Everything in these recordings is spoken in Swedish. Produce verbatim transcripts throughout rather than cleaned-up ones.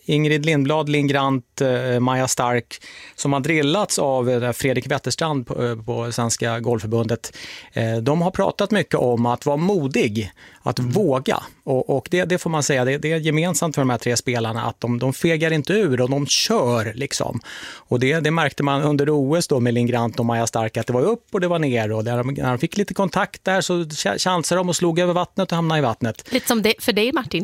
Ingrid Lindblad, Linn Grant, eh, Maja Stark som har drillats av eh, Fredrik Wetterstrand på, eh, på Svenska Golfförbundet. Eh, de har pratat mycket om att vara modig, att mm. våga. Och, och det, det får man säga, det, det är gemensamt för de här tre spelarna att de, de fegar inte ur och de kör liksom. Och det, det märkte man under O S då med Linn Grant och Maja Stark att det var upp och det var ner. Och där, när de fick lite kontakt där så chansade de och slog över vattnet och hamnade i vattnet. Lite som det, för dig Martin.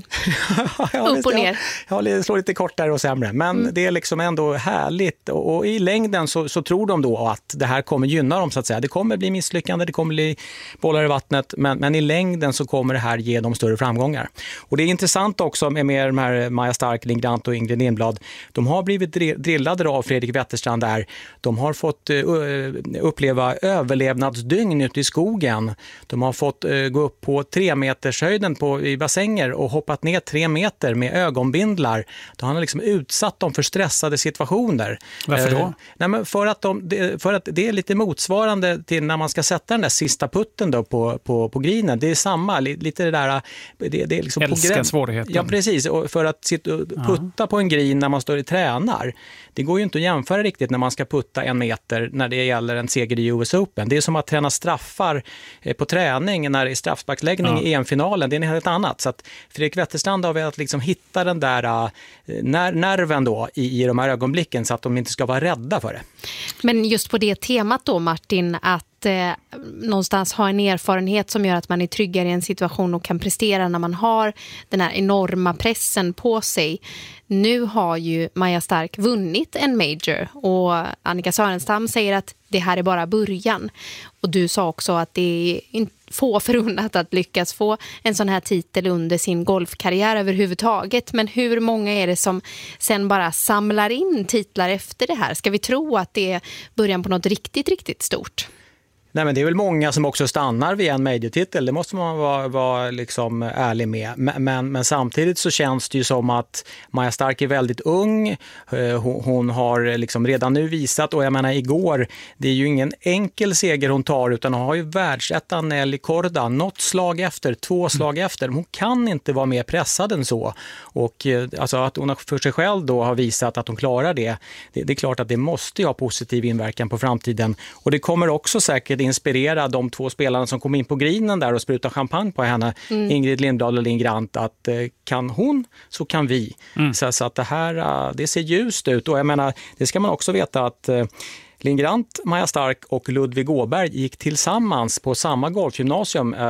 ja, upp och ner. Ja, det slår lite kortare och sämre. Men mm. det är liksom ändå härligt. Och, och i längden så, så tror de då att det här kommer gynna dem så att säga. Det kommer bli misslyckande, det kommer bli bollar i vattnet. Men, men i längden så kommer det här ge dem större framgångar. Och det är intressant också med, med de här Maja Stark, Linn Grant och Ingrid Lindblad. De har blivit drillade av Fredrik Wetterstrand där. De har fått uh, uppleva överlevnadsdygn ute i skogen. De har fått uh, gå upp på tre meters höjden på, i bassänger och hoppat ner tre meter med ögonbindlar. Då har han liksom utsatt dem för stressade situationer. Varför då? Uh, nej, men för, att de, för att det är lite motsvarande till när man ska sätta den där sista putten då på, på, på grinen. Det är samma, lite det där... Det, det är liksom älskar svårigheten. Ja, precis. Och för att sitta och putta ja. på en grin när man står och tränar. Det går ju inte att jämföra riktigt när man ska putta en meter när det gäller en seger i U S Open. Det är som att träna straffar på träning när det är straffsparksläggning ja. i E M-finalen. Det är något helt annat. Så att Fredrik Wetterstrand har velat liksom hitta den där uh, ner- nerven då i, i de här ögonblicken så att de inte ska vara rädda för det. Men just på det temat då Martin, att eh, någonstans ha en erfarenhet som gör att man är tryggare i en situation och kan prestera när man har den här enorma pressen på sig. Nu har ju Maja Stark vunnit en major och Annika Sörenstam säger att det här är bara början. Och du sa också att det är få förunnat att lyckas få en sån här titel under sin golfkarriär överhuvudtaget. Men hur många är det som sen bara samlar in titlar efter det här? Ska vi tro att det är början på något riktigt, riktigt stort? Nej, men det är väl många som också stannar vid en major-titel. Det måste man vara, vara liksom ärlig med. Men, men, men samtidigt så känns det ju som att Maja Stark är väldigt ung. Hon, hon har liksom redan nu visat, och jag menar igår, det är ju ingen enkel seger hon tar utan hon har ju världsettan Nelly Korda. Något slag efter, två slag mm. efter. Hon kan inte vara mer pressad än så. Och alltså att hon för sig själv då har visat att hon klarar det, det, det är klart att det måste ha positiv inverkan på framtiden. Och det kommer också säkert inspirera de två spelarna som kom in på grinen där och spruta champagne på henne, mm. Ingrid Lindblad och Linn Grant, att eh, kan hon så kan vi. Mm. Så, så att det här, uh, det ser ljust ut. Och jag menar, det ska man också veta att uh, Linn Grant, Maja Stark och Ludvig Åberg gick tillsammans på samma golfgymnasium uh,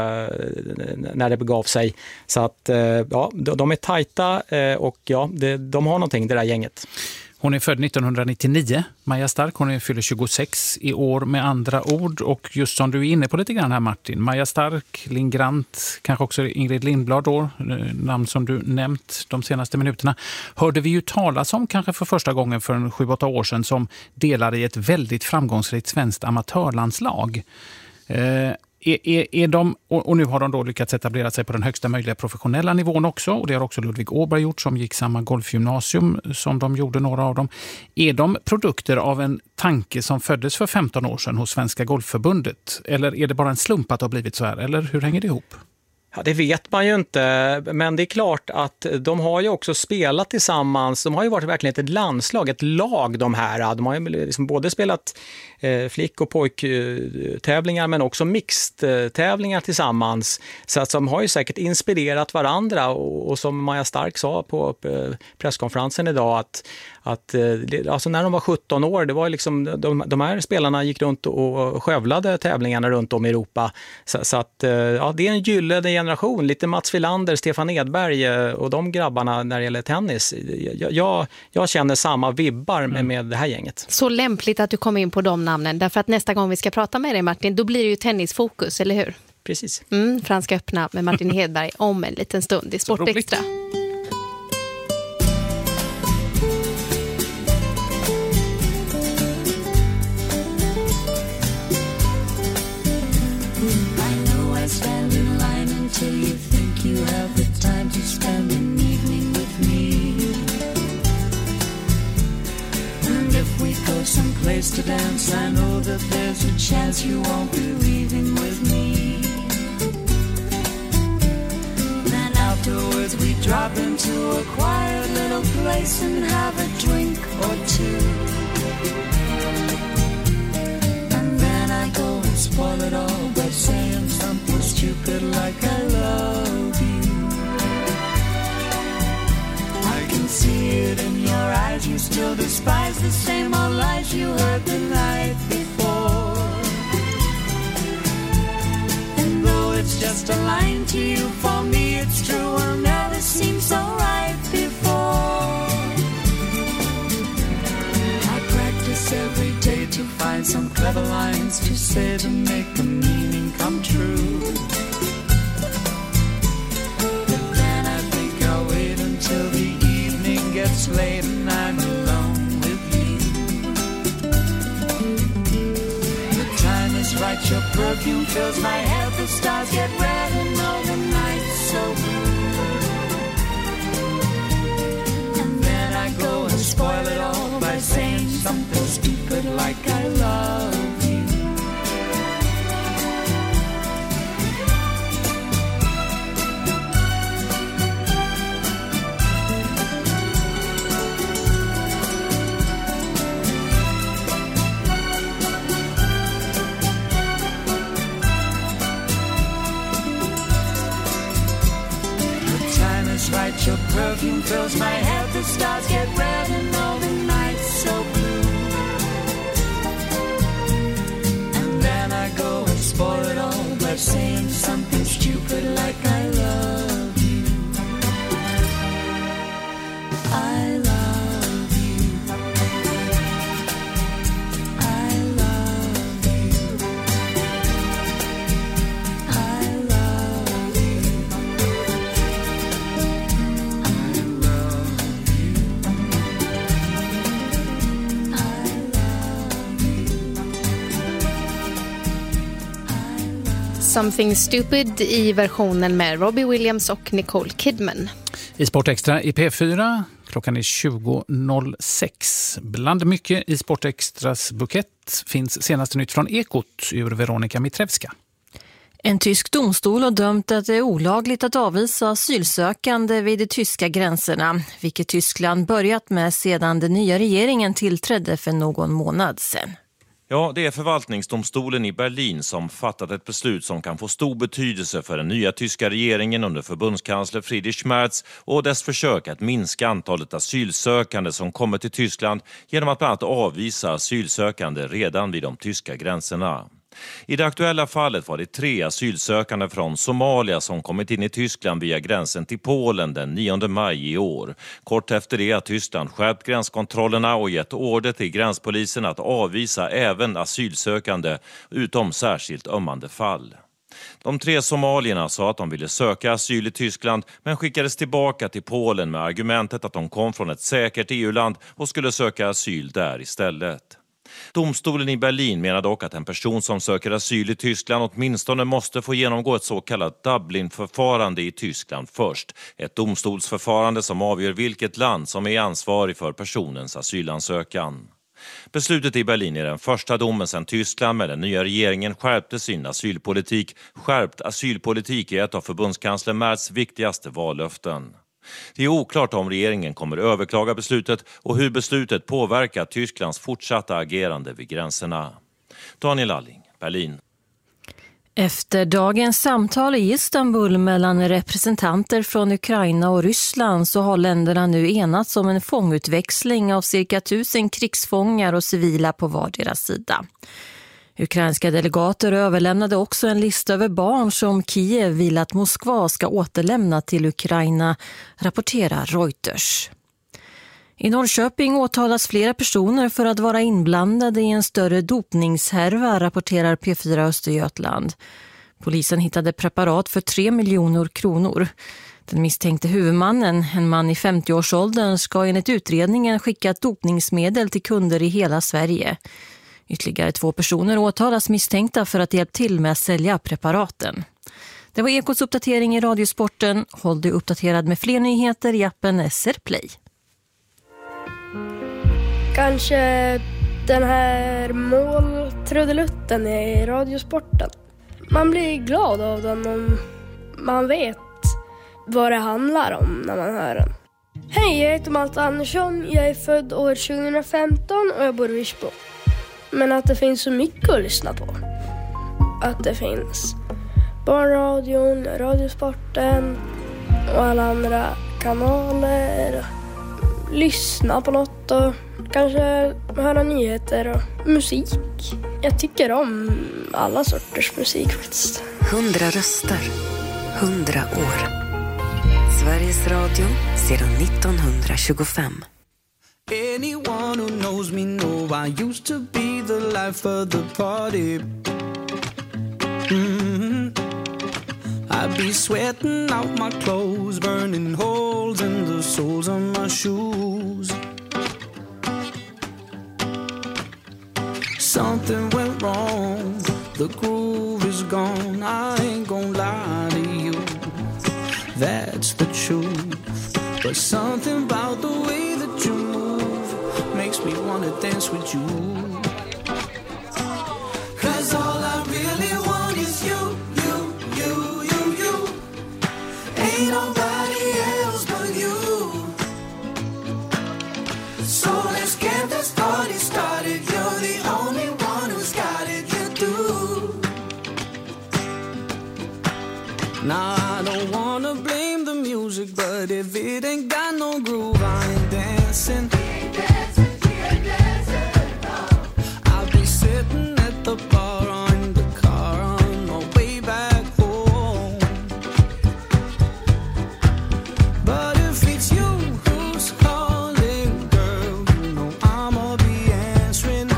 när det begav sig. Så att uh, ja, de, de är tajta uh, och ja, det, de har någonting, det där gänget. Hon är född nittonhundranittionio, Maja Stark. Hon är fyller tjugosex i år med andra ord. Och just som du är inne på lite grann här Martin, Maja Stark, Linn Grant, kanske också Ingrid Lindblad då, namn som du nämnt de senaste minuterna, hörde vi ju talas om kanske för första gången för en sju åtta år sedan som delar i ett väldigt framgångsrikt svenskt amatörlandslag. Eh, Är, är, är de, och nu har de då lyckats etablera sig på den högsta möjliga professionella nivån också, och det har också Ludvig Åberg gjort som gick samma golfgymnasium som de gjorde, några av dem. Är de produkter av en tanke som föddes för femton år sedan hos Svenska Golfförbundet, eller är det bara en slump att det har blivit så här, eller hur hänger det ihop? Ja, det vet man ju inte, men det är klart att de har ju också spelat tillsammans. De har ju varit verkligen ett landslag, ett lag de här. De har ju liksom både spelat eh, flick- och pojktävlingar men också mixed-tävlingar tillsammans. Så att de har ju säkert inspirerat varandra, och, och som Maja Stark sa på presskonferensen idag att, att alltså när de var sjutton år, det var liksom, de, de här spelarna gick runt och skövlade tävlingarna runt om i Europa. Så, så att ja, det är en gyllene generation, lite Mats Wilander, Stefan Edberg och de grabbarna när det gäller tennis. Jag, jag, jag känner samma vibbar med, med det här gänget. Så lämpligt att du kom in på de namnen, därför att nästa gång vi ska prata med dig Martin, då blir det ju tennisfokus, eller hur? Precis. Mm, Franska öppna med Martin Hedberg om en liten stund i Sport Extra. Till you think you have the time to spend an evening with me. And if we go someplace to dance, I know that there's a chance you won't be leaving with me. Then I'll Afterwards we drop into a quiet little place and have a drink or two. And then I go and spoil it all by saying something stupid like I love you. I can see it in your eyes, you still despise the same old lies you heard the night before. And though it's just a line to you, for me it's true, I'll never seem so right before. I practice every day to find some clever lines to say to make the meaning come true. But then I think I'll wait until the evening gets late and I'm alone with you. The time is right, your perfume fills my head, the stars get red and all the nights so blue. And then I go and spoil it all by saying something stupid like I love you. Right, your perfume fills my head, the stars get red and all the nights so blue. And then I go and spoil it all by saying something stupid like I love you. I love you. I love you. I love you. Something Stupid i versionen med Robbie Williams och Nicole Kidman. I Sportextra i P fyra, klockan är tjugo noll sex. Bland mycket i Sportextras bukett finns senaste nytt från Ekot ur Veronika Mitrevska. En tysk domstol har dömt att det är olagligt att avvisa asylsökande vid de tyska gränserna, vilket Tyskland börjat med sedan den nya regeringen tillträdde för någon månad sedan. Ja, det är förvaltningsdomstolen i Berlin som fattat ett beslut som kan få stor betydelse för den nya tyska regeringen under förbundskansler Friedrich Merz och dess försök att minska antalet asylsökande som kommer till Tyskland genom att bland annat avvisa asylsökande redan vid de tyska gränserna. I det aktuella fallet var det tre asylsökande från Somalia som kommit in i Tyskland via gränsen till Polen den nionde maj i år. Kort efter det har Tyskland skärpt gränskontrollerna och gett order till gränspolisen att avvisa även asylsökande utom särskilt ömmande fall. De tre somalierna sa att de ville söka asyl i Tyskland men skickades tillbaka till Polen med argumentet att de kom från ett säkert E U-land och skulle söka asyl där istället. Domstolen i Berlin menar dock att en person som söker asyl i Tyskland åtminstone måste få genomgå ett så kallat Dublin-förfarande i Tyskland först. Ett domstolsförfarande som avgör vilket land som är ansvarig för personens asylansökan. Beslutet i Berlin är den första domen sedan Tyskland med den nya regeringen skärpte sin asylpolitik. Skärpt asylpolitik är ett av förbundskansler Merz viktigaste vallöften. Det är oklart om regeringen kommer överklaga beslutet och hur beslutet påverkar Tysklands fortsatta agerande vid gränserna. Daniel Alling, Berlin. Efter dagens samtal i Istanbul mellan representanter från Ukraina och Ryssland så har länderna nu enats om en fångutväxling av cirka tusen krigsfångar och civila på vardera sida. Ukrainska delegater överlämnade också en lista över barn som Kiev vill att Moskva ska återlämna till Ukraina, rapporterar Reuters. I Norrköping åtalas flera personer för att vara inblandade i en större dopningshärva, rapporterar P fyra Östergötland. Polisen hittade preparat för tre miljoner kronor. Den misstänkte huvudmannen, en man i femtioårsåldern, ska enligt utredningen skicka ett dopningsmedel till kunder i hela Sverige. Ytterligare två personer åtalas misstänkta för att hjälpa till med att sälja preparaten. Det var Ekots uppdatering i Radiosporten. Håll dig uppdaterad med fler nyheter i appen S R Play. Kanske den här måltrudelutten i Radiosporten. Man blir glad av den om man vet vad det handlar om när man hör den. Hej, jag heter Malte Andersson. Jag är född år tjugohundrafemton och jag bor i Virsbo. Men att det finns så mycket att lyssna på. Att det finns barnradion, radiosporten och alla andra kanaler. Lyssna på något och kanske höra nyheter och musik. Jag tycker om alla sorters musik faktiskt. Hundra röster, hundra år. Sveriges Radio sedan nittonhundratjugofem. Anyone who knows me know I used to be the life of the party. Mm-hmm. I'd be sweating out my clothes, burning holes in the soles of my shoes. Something went wrong, the groove is gone. I ain't gonna lie to you, that's the truth. But something about the way that you move makes me wanna dance with you. Cause all I really want is you, you, you, you, you. Ain't nobody else but you. So let's get this party started. You're the only one who's got it, you do. Now I don't wanna blame the music, but if it ain't got no groove, I ain't dancing. I'll be sitting at the bar or in the car on my way back home. But if it's you who's calling, girl, you know I'ma be answering.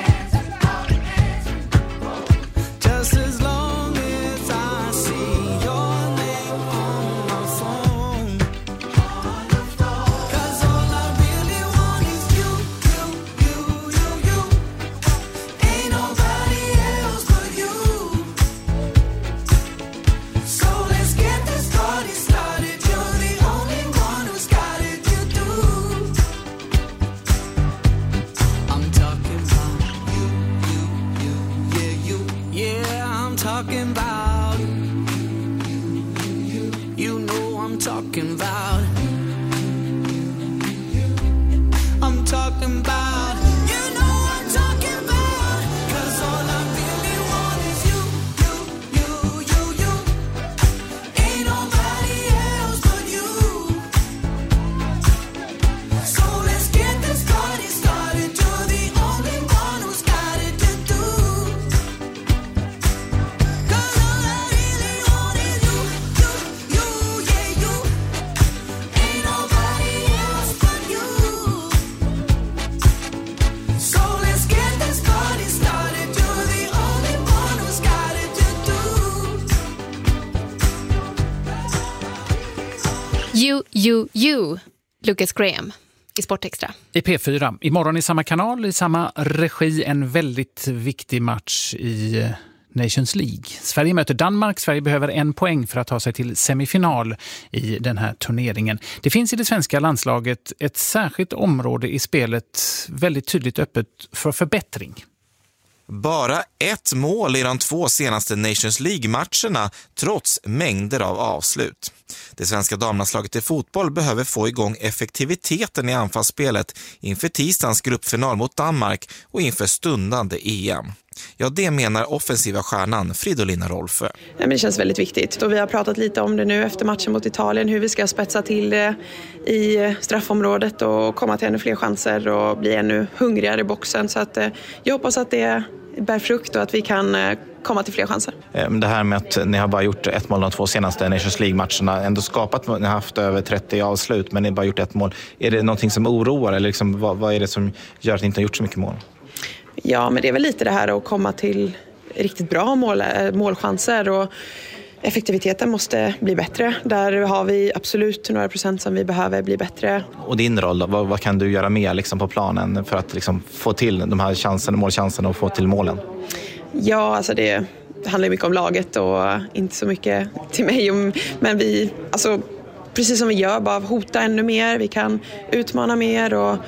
Just as long as I see your name on my phone. Cause all I really want is you, you, you, you, you. Ain't nobody else but you. So let's get this party started. You're the only one who's got it, you do. I'm talking about you, you, you, yeah, you. Yeah, I'm talking about you. You know I'm talking about. I'm talking about. You know I'm talking about. Cause all I really want is you, you, you, you, you. Ain't nobody else but you. So let's get this party started. You're the only one who's got it to do. Cause all I really want is you, you, you, yeah, you. Ain't nobody else but you. So let's get this party started. You're the only one who's got it to do. You, you, you, Lucas Graham i Sportextra. I P fyra. Imorgon i samma kanal, i samma regi, en väldigt viktig match i eh, Nations League. Sverige möter Danmark. Sverige behöver en poäng för att ta sig till semifinal i den här turneringen. Det finns i det svenska landslaget ett särskilt område i spelet väldigt tydligt öppet för förbättring. Bara ett mål i de två senaste Nations League-matcherna trots mängder av avslut. Det svenska damlandslaget i fotboll behöver få igång effektiviteten i anfallsspelet inför tisdagens gruppfinal mot Danmark och inför stundande E M. Ja, det menar offensiva stjärnan Fridolina Rolfö. Nej, men det känns väldigt viktigt och vi har pratat lite om det nu efter matchen mot Italien, hur vi ska spetsa till det i straffområdet och komma till ännu fler chanser och bli ännu hungrigare i boxen. Så att, jag hoppas att det bär frukt och att vi kan komma till fler chanser. Det här med att ni har bara gjort ett mål de två senaste Nations League-matcherna, ändå skapat, ni har haft över trettio avslut men ni har bara gjort ett mål. Är det någonting som oroar eller liksom, vad, vad är det som gör att ni inte har gjort så mycket mål? Ja, men det är väl lite det här att komma till riktigt bra mål, målchanser och effektiviteten måste bli bättre. Där har vi absolut några procent som vi behöver bli bättre. Och din roll då? Vad, vad kan du göra mer liksom på planen för att liksom få till de här chanserna, målchanserna och få till målen? Ja, alltså det, det handlar mycket om laget och inte så mycket till mig. Men vi, alltså precis som vi gör, bara hota ännu mer. Vi kan utmana mer och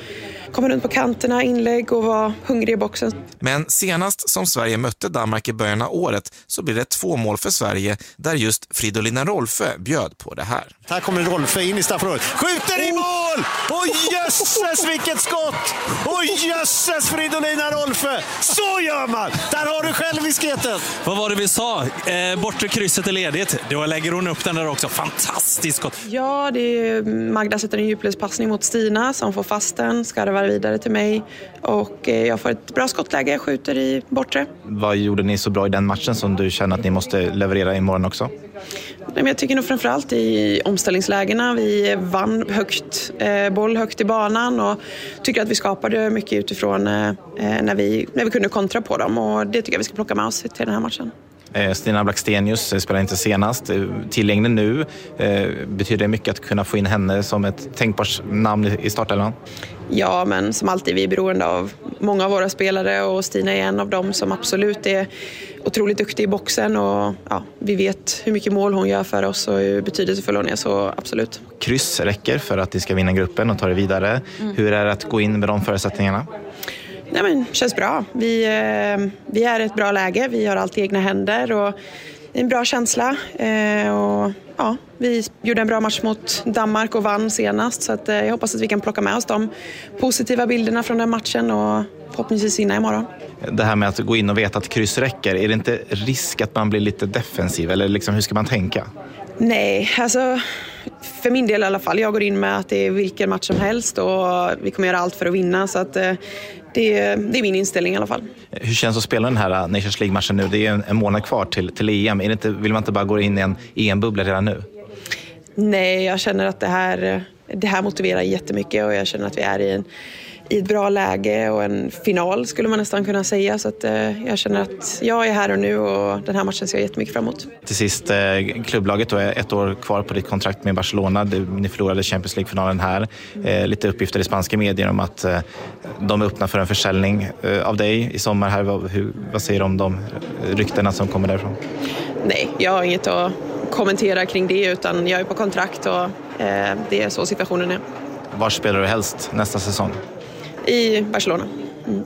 komma runt på kanterna, inlägg och vara hungrig i boxen. Men senast som Sverige mötte Danmark i början av året så blev det två mål för Sverige där just Fridolina Rolfö bjöd på det här. Här kommer Rolfö in i straffområdet. Skjuter i mål! Oj jösses vilket skott! Oj jösses Fridolina Rolfö! Så gör man! Där har du själviskheten! Vad var det vi sa? Eh, bortre krysset är ledigt. Då lägger hon upp den där också. Fantastiskt skott! Ja, det är Magda sätter en djupledspassning mot Stina som får fast den, skarvar vidare till mig och jag får ett bra skottläge, jag skjuter i bortre. Vad gjorde ni så bra i den matchen som du känner att ni måste leverera imorgon också? Men jag tycker nog framförallt i omställningslägena. Vi vann högt, eh, boll högt i banan och tycker att vi skapade mycket utifrån eh, när, vi, när vi kunde kontra på dem. Och det tycker jag vi ska plocka med oss till den här matchen. Eh, Stina Blackstenius spelar inte senast. Tillgänglig nu. Eh, betyder det mycket att kunna få in henne som ett tänkbart namn i startelvan? Ja, men som alltid vi är beroende av många av våra spelare och Stina är en av dem som absolut är otroligt duktig i boxen och ja, vi vet hur mycket mål hon gör för oss och hur betydelsefull hon är, så absolut. Kryss räcker för att de ska vinna gruppen och ta det vidare. Mm. Hur är det att gå in med de förutsättningarna? Nej, men känns bra. Vi, eh, vi är i ett bra läge, vi har allt i egna händer och en bra känsla eh, och ja, vi gjorde en bra match mot Danmark och vann senast så att, eh, jag hoppas att vi kan plocka med oss de positiva bilderna från den matchen och förhoppningsvis vinna imorgon. Det här med att gå in och veta att kryss räcker, är det inte risk att man blir lite defensiv eller liksom, hur ska man tänka? Nej, alltså för min del i alla fall. Jag går in med att det är vilken match som helst och vi kommer göra allt för att vinna så att eh, det, det är min inställning i alla fall. Hur känns det att spela den här Nations League-matchen nu? Det är en, en månad kvar till, till E M. Är det inte, vill man inte bara gå in i en E M-bubbla redan nu? Nej, jag känner att det här, det här motiverar jättemycket och jag känner att vi är i, en, i ett bra läge och en final skulle man nästan kunna säga. Så att, eh, jag känner att jag är här och nu och den här matchen ser jag jättemycket fram emot. Till sist, eh, klubblaget då är ett år kvar på ditt kontrakt med Barcelona. Du, ni förlorade Champions League-finalen här. Eh, lite uppgifter i spanska medier om att eh, de är öppna för en försäljning eh, av dig i sommar här. Vad, hur, vad säger du om de ryktena som kommer därifrån? Nej, jag har inget att kommentera kring det utan jag är på kontrakt och eh, det är så situationen är. Var spelar du helst nästa säsong? I Barcelona. Mm.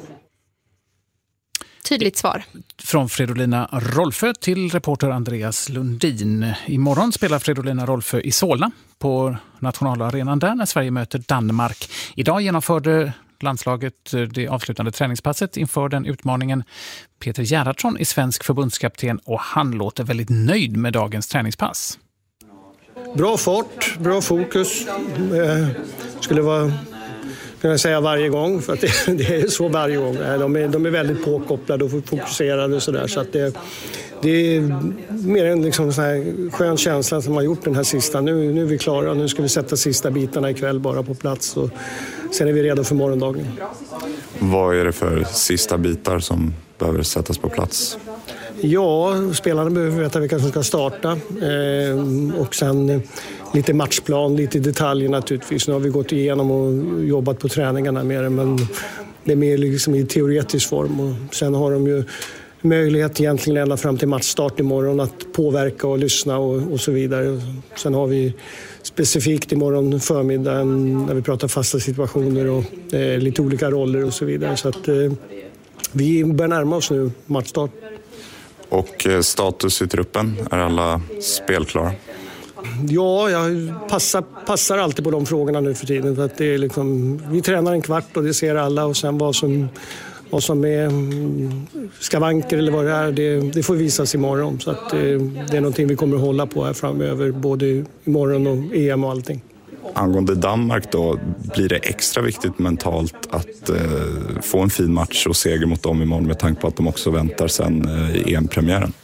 Tydligt svar. Från Fridolina Rolfö till reporter Andreas Lundin. Imorgon spelar Fridolina Rolfö i Solna på nationalarenan där när Sverige möter Danmark. Idag genomförde landslaget det avslutande träningspasset inför den utmaningen. Peter Gerhardsson är svensk förbundskapten och han låter väldigt nöjd med dagens träningspass. Bra fart, bra fokus. Eh, skulle vara kan jag säga varje gång för att det, det är så varje gång. De är, de är väldigt påkopplade och fokuserade och sådär så att det, det är mer en liksom sån här skön känsla som har gjort den här sista. Nu, nu är vi klara, nu ska vi sätta sista bitarna ikväll bara på plats och sen är vi redo för morgondagen. Vad är det för sista bitar som behöver sättas på plats? Ja, spelarna behöver veta vilka som ska starta eh, och sen lite matchplan, lite detaljer naturligtvis. Nu har vi gått igenom och jobbat på träningarna med det men det är mer liksom i teoretisk form och sen har de ju möjlighet egentligen ända fram till matchstart imorgon att påverka och lyssna och, och så vidare. Sen har vi specifikt imorgon förmiddag när vi pratar fasta situationer och eh, lite olika roller och så vidare. Så att eh, vi börjar närma oss nu matchstart. Och status i truppen, är alla spelklara? Ja, jag passar, passar alltid på de frågorna nu för tiden. För att det är liksom, vi tränar en kvart och det ser alla och sen vad som, vad som är skavanker eller vad det är, det, det får visas imorgon. Så att det, det är någonting vi kommer att hålla på här framöver, både imorgon och E M och allting. Angående Danmark då, blir det extra viktigt mentalt att eh, få en fin match och seger mot dem imorgon med tanke på att de också väntar sen eh, i E M-premiären?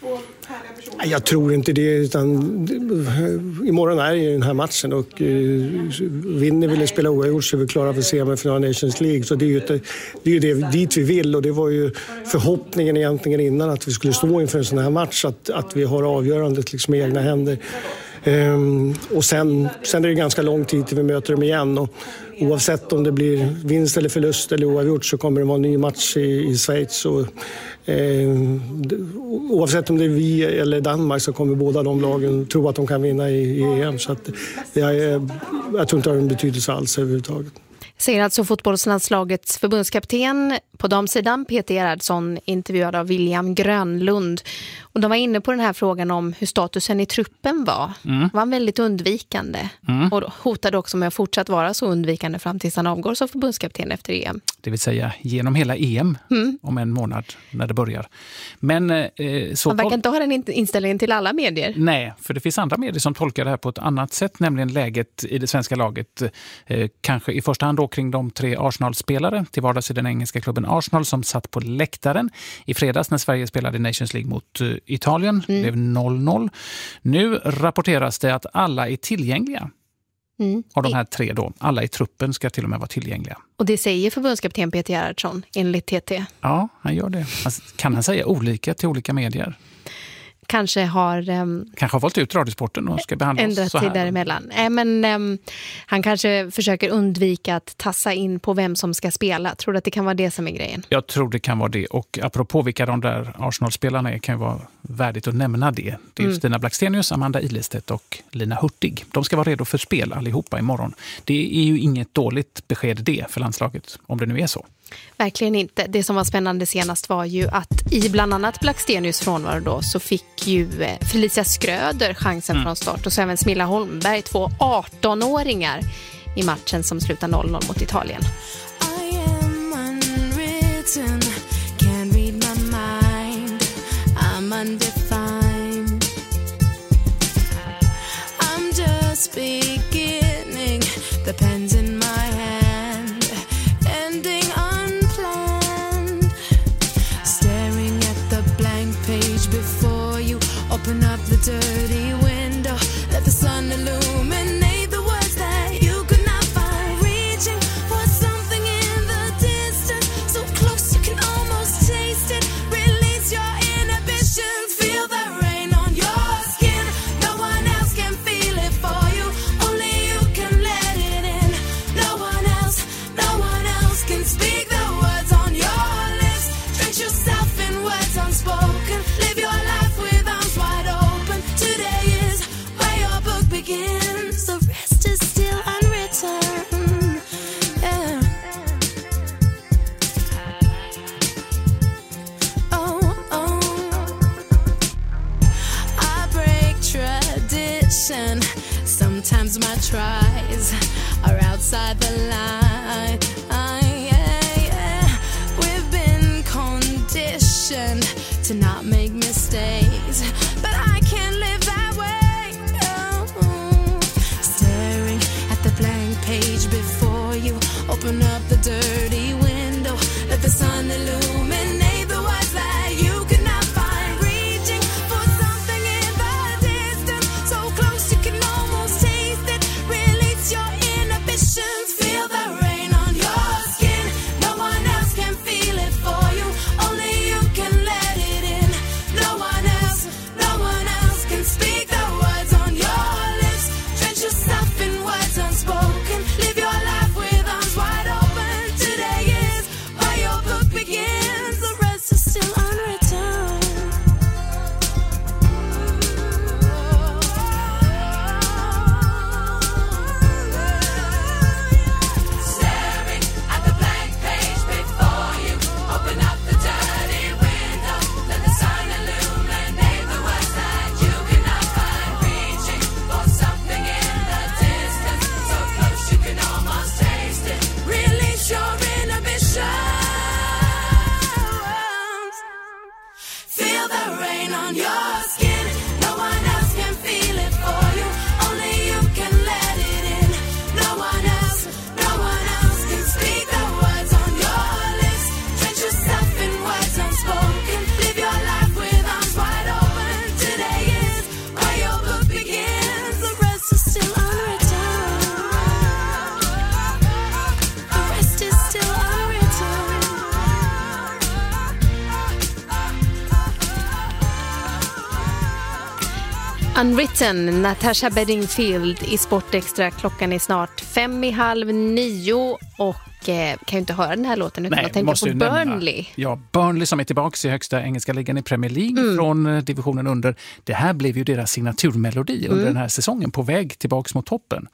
Jag tror inte det, utan imorgon är ju den här matchen och uh, vinner vill spela oavgjort så är vi klara för semifinal Nations League. Så det är ju det, det, är ju det dit vi vill och det var ju förhoppningen egentligen innan att vi skulle stå inför en sån här match att, att vi har avgörandet liksom i egna händer. Um, och sen, sen är det ganska lång tid till vi möter dem igen och oavsett om det blir vinst eller förlust eller oavgjort så kommer det vara en ny match i, i Schweiz och um, oavsett om det är vi eller Danmark så kommer båda de lagen tro att de kan vinna i, i E M så att jag, jag tror inte det har en betydelse alls överhuvudtaget. Säger alltså fotbollslandslagets förbundskapten. På damsidan Peter Gerhardsson intervjuad av William Grönlund. Och de var inne på den här frågan om hur statusen i truppen var. Mm. Var väldigt undvikande. Mm. Och hotade också med att fortsatt vara så undvikande fram tills han avgår som förbundskapten efter E M. Det vill säga genom hela E M mm. om en månad när det börjar. Men, eh, så man verkar inte ha den inställningen till alla medier. Nej, för det finns andra medier som tolkar det här på ett annat sätt. Nämligen läget i det svenska laget. Eh, kanske i första hand då kring de tre Arsenal-spelare till vardags i den engelska klubben Arsenal som satt på läktaren i fredags när Sverige spelade i Nations League mot uh, Italien. Mm. Det blev noll noll. Nu rapporteras det att alla är tillgängliga. Mm. Av de här tre då. Alla i truppen ska till och med vara tillgängliga. Och det säger förbundskapten Peter Gerhardsson enligt T T. Ja, han gör det. Alltså, kan han säga olika till olika medier? Kanske har... Um, kanske har valt ut radiosporten och ska behandla oss så här. Däremellan. Äh, men um, han kanske försöker undvika att tassa in på vem som ska spela. Tror du att det kan vara det som är grejen? Jag tror det kan vara det. Och apropå vilka de där Arsenal-spelarna är kan ju vara värdigt att nämna det. Det är mm. Stina Blackstenius, Amanda Ilestedt och Lina Hurtig. De ska vara redo för spel allihopa imorgon. Det är ju inget dåligt besked det för landslaget, om det nu är så. Verkligen inte. Det som var spännande senast var ju att i bland annat Blackstenius frånvaro då så fick ju Felicia Skröder chansen mm. från start och så även Smilla Holmberg, två arton-åringar i matchen som slutar noll noll mot Italien. I am unwritten, can't read my mind, I'm undefined, I'm just beginning, the pen's in my hand, ending before you open up the dirty window, let the sun illuminate the words that you could not find, reaching for something in the distance, so close you can almost taste it, release your inhibitions, feel the rain on your skin, no one else can feel it for you, only you can let it in, no one else, no one else can speak the words on your lips, drench yourself in words unspoken, live your life with arms wide open. Today is where your book begins. The rest is still unwritten. Yeah. Oh, oh. I break tradition. Sometimes my tries are outside the line. Yeah, yeah. We've been conditioned to not make mistakes, but I can't live that way. Oh. Staring at the blank page before you, open up the dirty window, let the sun illuminate the words that you could not find, reaching for something in the distance, so close you can almost taste it, release your inhibitions, feel the rain on your skin, no one else can feel it for you, only you can let it in. No one else, no one else can speak the words on your lips, drench yourself in words unspoken, live your life with arms wide open. Today is where your book begins, the rest is still unwritten. Staring at the blank page before you, open up the dirty window, let the sun illuminate the words that you cannot find, reaching for something in the distance, so close you can almost taste it, release your inhibitions, feel the rain on your skin, no one else can feel it for you, only you can let it in, no one else, no one else can speak the words on your lips, drench yourself in words unspoken, live your life with arms wide open. Today is where your book begins, the rest is still unwritten, the rest is still unwritten. Unwritten, Natasha Bedingfield i Sportextra. Klockan är snart fem i halv nio och eh, kan ju inte höra den här låten utan Nej, att tänka på Burnley. Nämna. Ja, Burnley som är tillbaka i högsta engelska ligan i Premier League mm. från eh, divisionen under. Det här blev ju deras signaturmelodi mm. under den här säsongen på väg tillbaka mot toppen.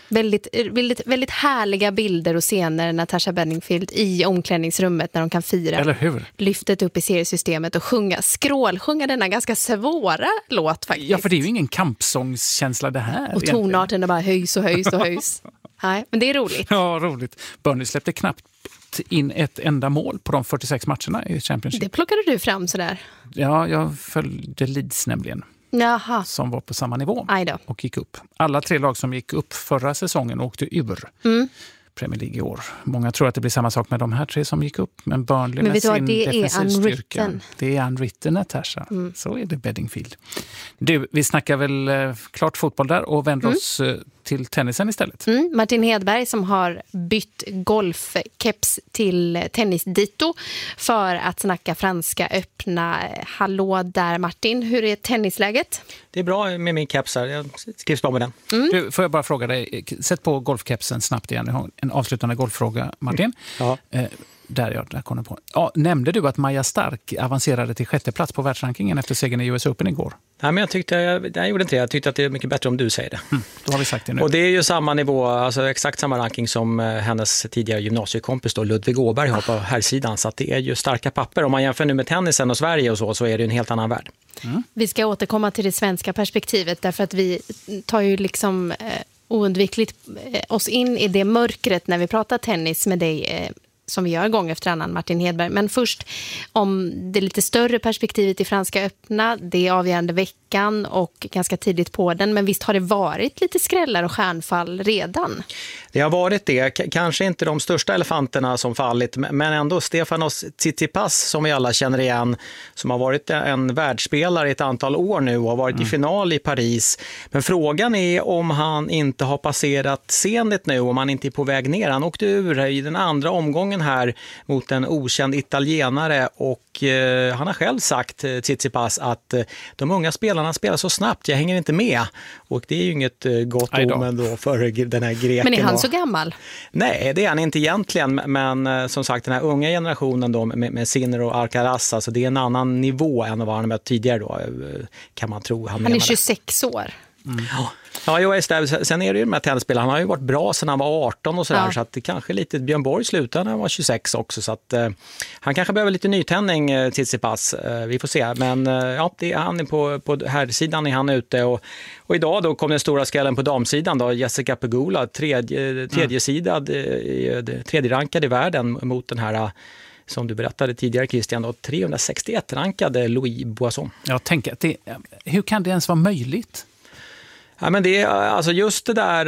Väldigt, väldigt, väldigt härliga bilder och scener när Tasha Bedingfield i omklädningsrummet när de kan fira. Eller hur? Lyftet upp i seriesystemet och sjunga, skrålsjunga denna ganska svåra låt faktiskt. Ja, för det är ju ingen kampsångskänsla det här. Och tonarten är bara höjs och höjs och höjs. Nej, men det är roligt. Ja, roligt. Burnley släppte knappt in ett enda mål på de fyrtiosex matcherna i Championship. Det plockade du fram sådär. Ja, jag följde Leeds nämligen. Jaha. Som var på samma nivå Aj då. och gick upp. Alla tre lag som gick upp förra säsongen åkte ur mm. Premier League i år. Många tror att det blir samma sak med de här tre som gick upp. Men Burnley men med sin det defensiv är styrka. Det är unwritten, Natasha. Mm. Så är det Bedingfield. Du, vi snackar väl eh, klart fotboll där och vänder mm. oss eh, till tennisen istället. Mm. Martin Hedberg som har bytt golfkeps till tennisdito för att snacka franska öppna. Hallå där Martin, hur är tennisläget? Det är bra med min keps här, jag skrivs på med den. Mm. Du, får jag bara fråga dig, sätt på golfkepsen snabbt igen. Jag har en avslutande golffråga, Martin. Ja. Eh, där jag där kom jag på. Ja, nämnde du att Maja Stark avancerade till sjätte plats på världsrankingen efter segern i U S Open igår? Nej, men jag tyckte, jag, jag gjorde inte det. Jag tyckte att det är mycket bättre om du säger det. Mm, då har vi sagt det nu. Och det är ju samma nivå, alltså exakt samma ranking som hennes tidigare gymnasiekompis då, Ludvig Åberg har på här sidan. Så att det är ju starka papper. Om man jämför nu med tennisen och Sverige och så, så är det en helt annan värld. Mm. Vi ska återkomma till det svenska perspektivet därför att vi tar ju liksom eh, oundvikligt eh, oss in i det mörkret när vi pratar tennis med dig eh, som vi gör gång efter annan, Martin Hedberg. Men först om det lite större perspektivet i franska öppna, det är avgörande veckan och ganska tidigt på den. Men visst har det varit lite skrällar och stjärnfall redan? Det har varit det. K- kanske inte de största elefanterna som fallit, men ändå Stefanos Tsitsipas som vi alla känner igen, som har varit en världsspelare i ett antal år nu och har varit mm. i final i Paris. Men frågan är om han inte har passerat Zenit nu, om han inte är på väg ner. Han åkte ur i den andra omgången här mot en okänd italienare och eh, han har själv sagt, eh, Tsitsipas, att eh, de unga spelarna spelar så snabbt, jag hänger inte med. Och det är ju inget eh, gott omen då för den här greken. Men är han då. Så gammal? Nej, det är han inte egentligen, men eh, som sagt den här unga generationen då med, med Sinner och Alcaraz, alltså det är en annan nivå än vad han mött tidigare då, eh, kan man tro. Han, han är tjugosex år. Mm. Ja, ja just det. Sen är det ju med tennisspelare. Han har ju varit bra sedan han var arton och sådär. Ja. Så att det kanske lite Björn Borg slutade när han var tjugosex också. Så att eh, han kanske behöver lite nytändning eh, till sig pass. Eh, vi får se. Men eh, ja, det är han är på, på här sidan är han ute. Och, och idag då kom den stora skallen på damsidan då. Jessica Pegula, tredje, tredje, sidad, eh, tredje rankad i världen mot den här... som du berättade tidigare, Christian, då, trehundrasextioett rankade Louis Boisson. Jag tänker att det, hur kan det ens vara möjligt? Ja, men det är, alltså just det där,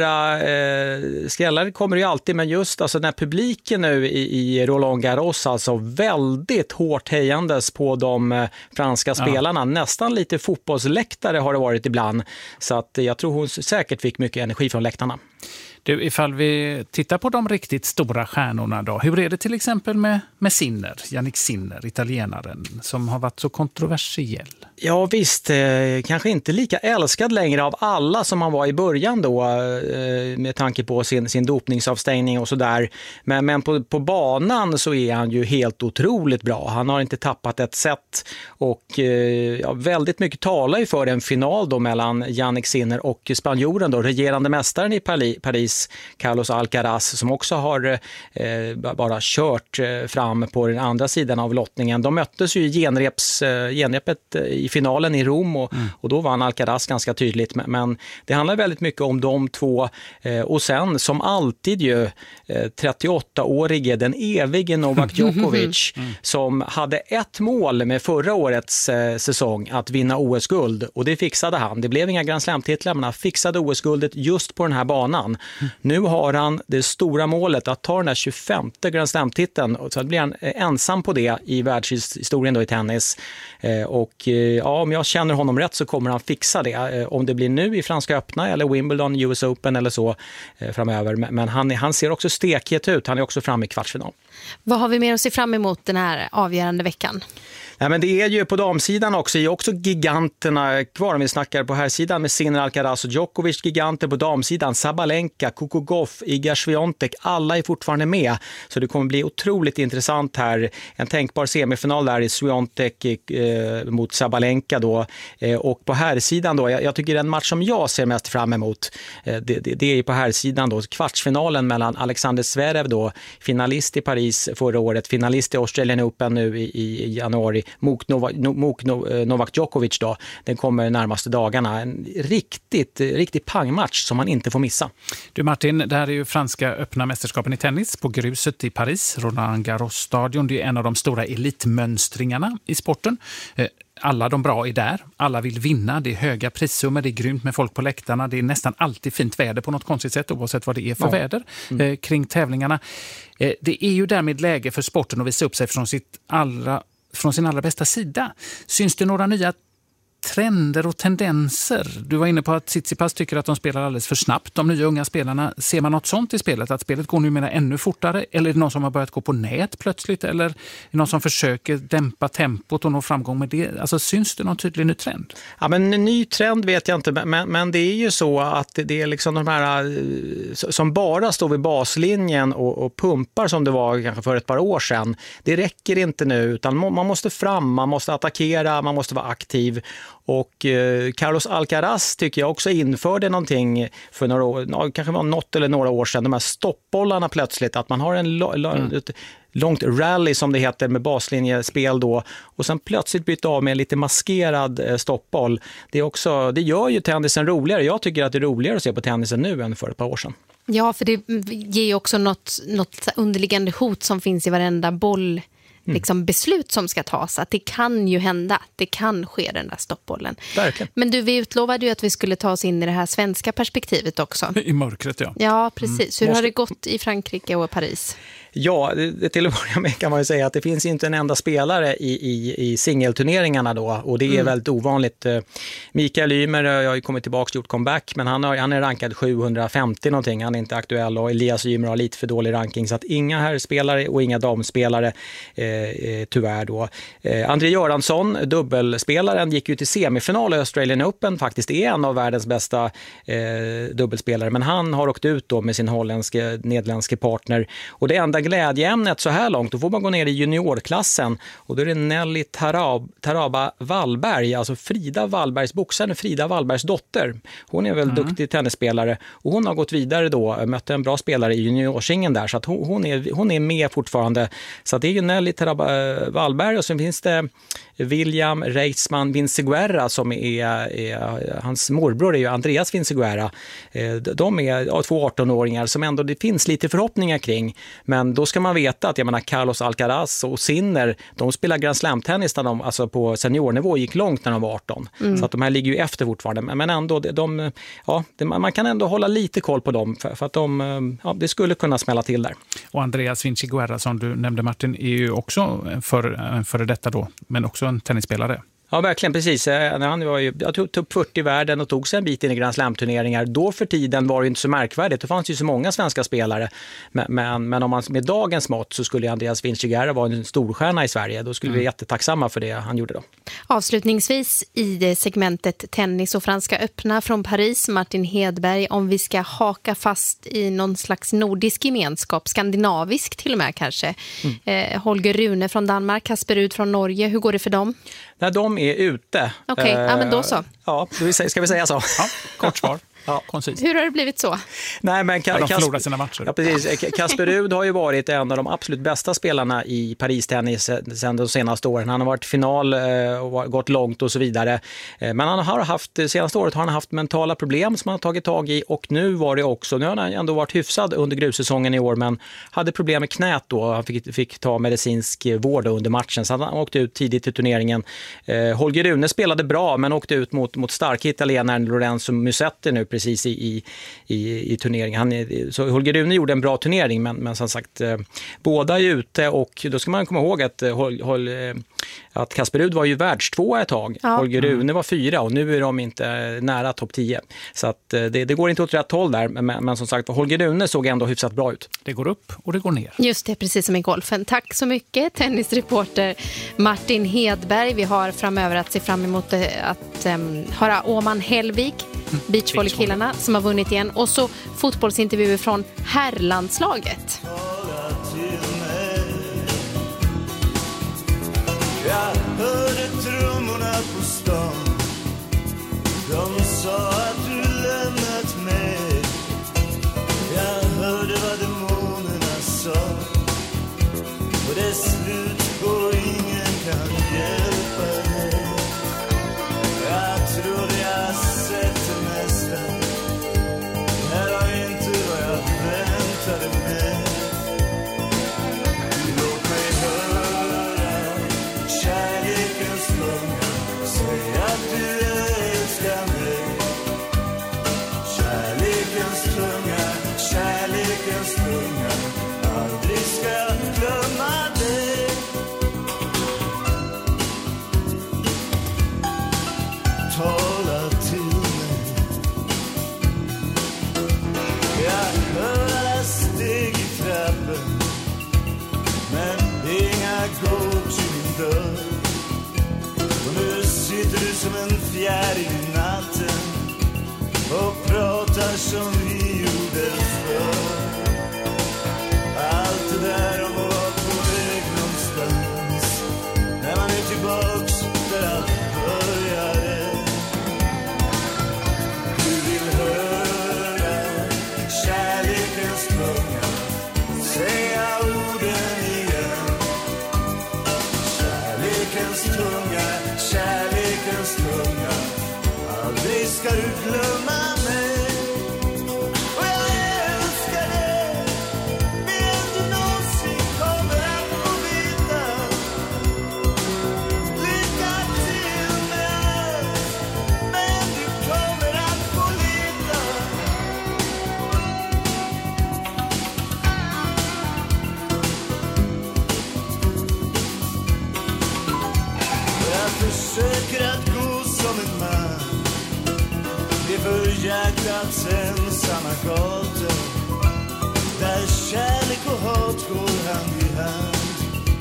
eh, skrällar kommer ju alltid, men just alltså den här publiken nu i, i Roland Garros, alltså väldigt hårt hejandes på de eh, franska spelarna. Ja. Nästan lite fotbollsläktare har det varit ibland. Så att jag tror hon säkert fick mycket energi från läktarna. Du, ifall vi tittar på de riktigt stora stjärnorna då. Hur är det till exempel med, med Sinner, Jannik Sinner, italienaren, som har varit så kontroversiell? Ja visst, eh, kanske inte lika älskad längre av alla som han var i början då, eh, med tanke på sin, sin dopningsavstängning och sådär. Men, men på, på banan så är han ju helt otroligt bra. Han har inte tappat ett set och eh, ja, väldigt mycket talar ju för en final då mellan Jannik Sinner och spanjoren då, regerande mästaren i Paris, Carlos Alcaraz, som också har eh, bara kört eh, fram på den andra sidan av lottningen. De möttes ju i genreps, eh, genrepet eh, i finalen i Rom och, mm. och då vann Alcaraz ganska tydligt. Men, men det handlar väldigt mycket om de två eh, och sen som alltid ju eh, trettioåttaårige, den evige Novak Djokovic mm. som hade ett mål med förra årets eh, säsong att vinna O S-guld och det fixade han. Det blev inga Grand Slam-titlar men han fixade O S-guldet just på den här banan. Mm. Nu har han det stora målet att ta den här tjugofemte Grand Slam-titeln och så blir han ensam på det i världshistorien då i tennis. Eh, och eh, ja, om jag känner honom rätt så kommer han fixa det. Eh, om det blir nu i Franska öppna eller Wimbledon, U S Open eller så eh, framöver. Men han, han ser också stekhet ut. Han är också framme i kvartsfinal. Vad har vi med att se fram emot den här avgörande veckan? Ja, men det är ju på damsidan också, är också giganterna kvar om vi snackar på här sidan med Sinner, Alcaraz och Djokovic, giganter på damsidan, Sabalenka, Sabalenka, Coco Gauff, Iga Swiatek, alla är fortfarande med. Så det kommer bli otroligt intressant här. En tänkbar semifinal där i Swiatek eh, mot Sabalenka då. Eh, och på här sidan då, jag, jag tycker den match som jag ser mest fram emot, eh, det, det, det är på här sidan då, kvartsfinalen mellan Alexander Zverev då, finalist i Paris förra året, finalist i Australian Open nu i, i, i januari, mot Novak, mot Novak Djokovic då. Den kommer närmaste dagarna. En riktigt, riktigt pangmatch som man inte får missa. Du Martin, det här är ju franska öppna mästerskapen i tennis på gruset i Paris, Roland Garros-stadion. Det är en av de stora elitmönstringarna i sporten. Alla de bra är där, alla vill vinna, det är höga prissummor, det är grymt med folk på läktarna, det är nästan alltid fint väder på något konstigt sätt oavsett vad det är för ja. väder mm. eh, kring tävlingarna. Eh, det är ju därmed läge för sporten att visa upp sig från, sitt allra, från sin allra bästa sida. Syns det några nya trender och tendenser? Du var inne på att Tsitsipas tycker att de spelar alldeles för snabbt, de nya unga spelarna. Ser man något sånt i spelet? Att spelet går numera ännu fortare? Eller är det någon som har börjat gå på nät plötsligt? Eller är det någon som försöker dämpa tempot och nå framgång med det? Alltså syns det någon tydlig ny trend? Ja, men en ny trend vet jag inte. Men, men det är ju så att det är liksom de här som bara står vid baslinjen och, och pumpar som det var kanske för ett par år sedan. Det räcker inte nu, utan man måste fram, man måste attackera, man måste vara aktiv. Och eh, Carlos Alcaraz tycker jag också införde någonting för några år, kanske var något eller några år sedan, de här stoppbollarna plötsligt, att man har en lo- lo- mm. ett långt rally som det heter med baslinjespel då, och sen plötsligt byta av med en lite maskerad eh, stoppboll. Det är också, det gör ju tennisen roligare. Jag tycker att det är roligare att se på tennisen nu än för ett par år sedan. Ja, för det ger ju också något, något underliggande hot som finns i varenda boll. Mm. Liksom beslut som ska tas, att det kan ju hända, det kan ske den där stoppbollen. Verkligen. Men du, vi utlovade ju att vi skulle ta oss in i det här svenska perspektivet också. I mörkret, ja. Ja, precis. Mm. Hur Måste... har det gått i Frankrike och Paris? Ja, det, till att börja med kan man ju säga att det finns inte en enda spelare i, i, i singelturneringarna då, och det är mm. väldigt ovanligt. Mikael Ymer har ju kommit tillbaka och gjort comeback, men han, har, han är rankad sjuhundrafemtio någonting, han är inte aktuell, och Elias Ymer har lite för dålig ranking, så att inga herrspelare och inga damspelare eh, tyvärr då. Eh, André Göransson, dubbelspelaren, gick ju till semifinal i Australian Open, faktiskt är en av världens bästa eh, dubbelspelare, men han har åkt ut då med sin holländske, nederländske partner, och det enda glädjeämnet så här långt, då får man gå ner i juniorklassen, och då är det Nelly Tarab, Taraba Wallberg, alltså Frida Wallbergs boxaren, Frida Wallbergs dotter. Hon är väl mm. duktig tennisspelare, och hon har gått vidare då, mötte en bra spelare i juniorsingen där, så att hon, hon, är, hon är med fortfarande. Så att det är ju Nelly Taraba Wallberg, och sen finns det William Reitzman Vinciguerra som är, är, hans morbror är ju Andreas Vinciguerra. De är ja, två arton-åringar som ändå det finns lite förhoppningar kring, men då ska man veta att jag menar Carlos Alcaraz och Sinner, de spelar Grand Slam-tennis när de, alltså på seniornivå, gick långt när de var arton. Mm. Så att de här ligger ju efter fortfarande, men ändå de, ja, det, man kan ändå hålla lite koll på dem, för, för att de, ja, det skulle kunna smälla till där. Och Andreas Vinciguerra som du nämnde, Martin, är ju också för, för detta då, men också en tennisspelare. Ja, verkligen, precis. Han var ju, jag tog upp fyrtio i världen och tog sig en bit in i Grand Slam-turneringar. Då för tiden var det inte så märkvärdigt. Det fanns ju så många svenska spelare. Men, men, men om man med dagens mått så skulle Andreas Vinciguerra vara en storstjärna i Sverige. Då skulle mm. vi vara jättetacksamma för det han gjorde då. Avslutningsvis i segmentet tennis och franska öppna från Paris, Martin Hedberg, om vi ska haka fast i någon slags nordisk gemenskap, skandinavisk till och med kanske. Mm. Eh, Holger Rune från Danmark, Kasper Ruud från Norge. Hur går det för dem? När de är ute. Okej, okay. ja, men då så. Ja, ska vi säga så? Ja, kort svar. Ja. Hur har det blivit så? Nej, men Ka- ja, de förlorar Kas- sina matcher. Ja, precis. Kasper Ruud har ju varit en av de absolut bästa spelarna i Paris-tennis sedan de senaste åren. Han har varit final och gått långt och så vidare. Men han har haft, senaste året har han haft mentala problem som han har tagit tag i, och nu var det också, nu har han ändå varit hyfsad under grussäsongen i år, men hade problem med knät då. Han fick, fick ta medicinsk vård under matchen, så han åkte ut tidigt i turneringen. Eh, Holger Rune spelade bra, men åkte ut mot, mot starka italienaren Lorenzo Musetti nu precis i, i, i, i turneringen. Han, så Holger Rune gjorde en bra turnering, men, men som sagt, eh, båda är ute, och då ska man komma ihåg att, Hol, Hol, eh, att Kasper Ruud var ju världstvåa ett tag. Ja. Holger Rune var fyra, och nu är de inte nära topp tio. Så att, eh, det, det går inte åt rätt håll där, men, men som sagt, Holger Rune såg ändå hyfsat bra ut. Det går upp och det går ner. Just det, precis som i golfen. Tack så mycket, tennisreporter Martin Hedberg. Vi har framöver att se fram emot att um, höra Åman Hellvik beachvolleykillarna som har vunnit igen. Och så fotbollsintervjuer från herrlandslaget. Jag hörde trummorna på stan. De sa att du lämnat mig. Jag hörde vad demonerna sa. Och det är slut på ingen kan hjälpa dig. Jag trodde jag sett det mesta. Det var inte vad jag väntade mig. Låt mig höra kärlekens tunga. Säg att du älskar mig. Kärlekens tunga, kärlekens tunga. Aldrig ska jag glömma dig. Tala till mig. Jag hör steg i trappen. Men inga går till min dörr. Och nu sitter du som en fjäril i natten och pratar som vi gjorde förr. Allt det där om att vara på väg någonstans. När man är tillbaks där allt började. Du vill höra kärlekens tunga. Säga orden igen. Kärlekens tunga, kärlekens tunga. Aldrig ska du glömma mig. Och jag älskar dig. Mer än du någonsin kommer att få vita. Lycka till med allt. Men du kommer att få lita. Jag försöker att gå som en man. Det är för hjärtats ensamma gator. Där kärlek och hat går hand i hand.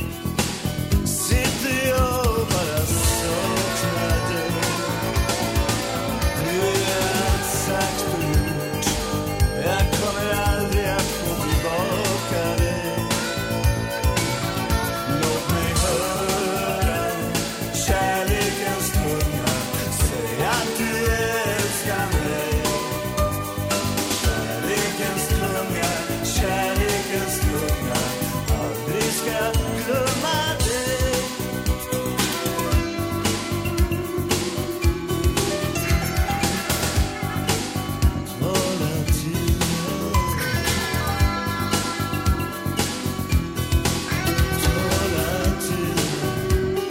Sitter jag och bara saknar dig. Nu är allt sagt och gjort. Jag kommer aldrig att få tillbaka dig. Låt mig höra kärlekens tunga. Säg att du älskar mig. Kärlekens tunga, kärlekens tunga. Aldrig ska jag glömma dig. Tala till mig. Tala till mig.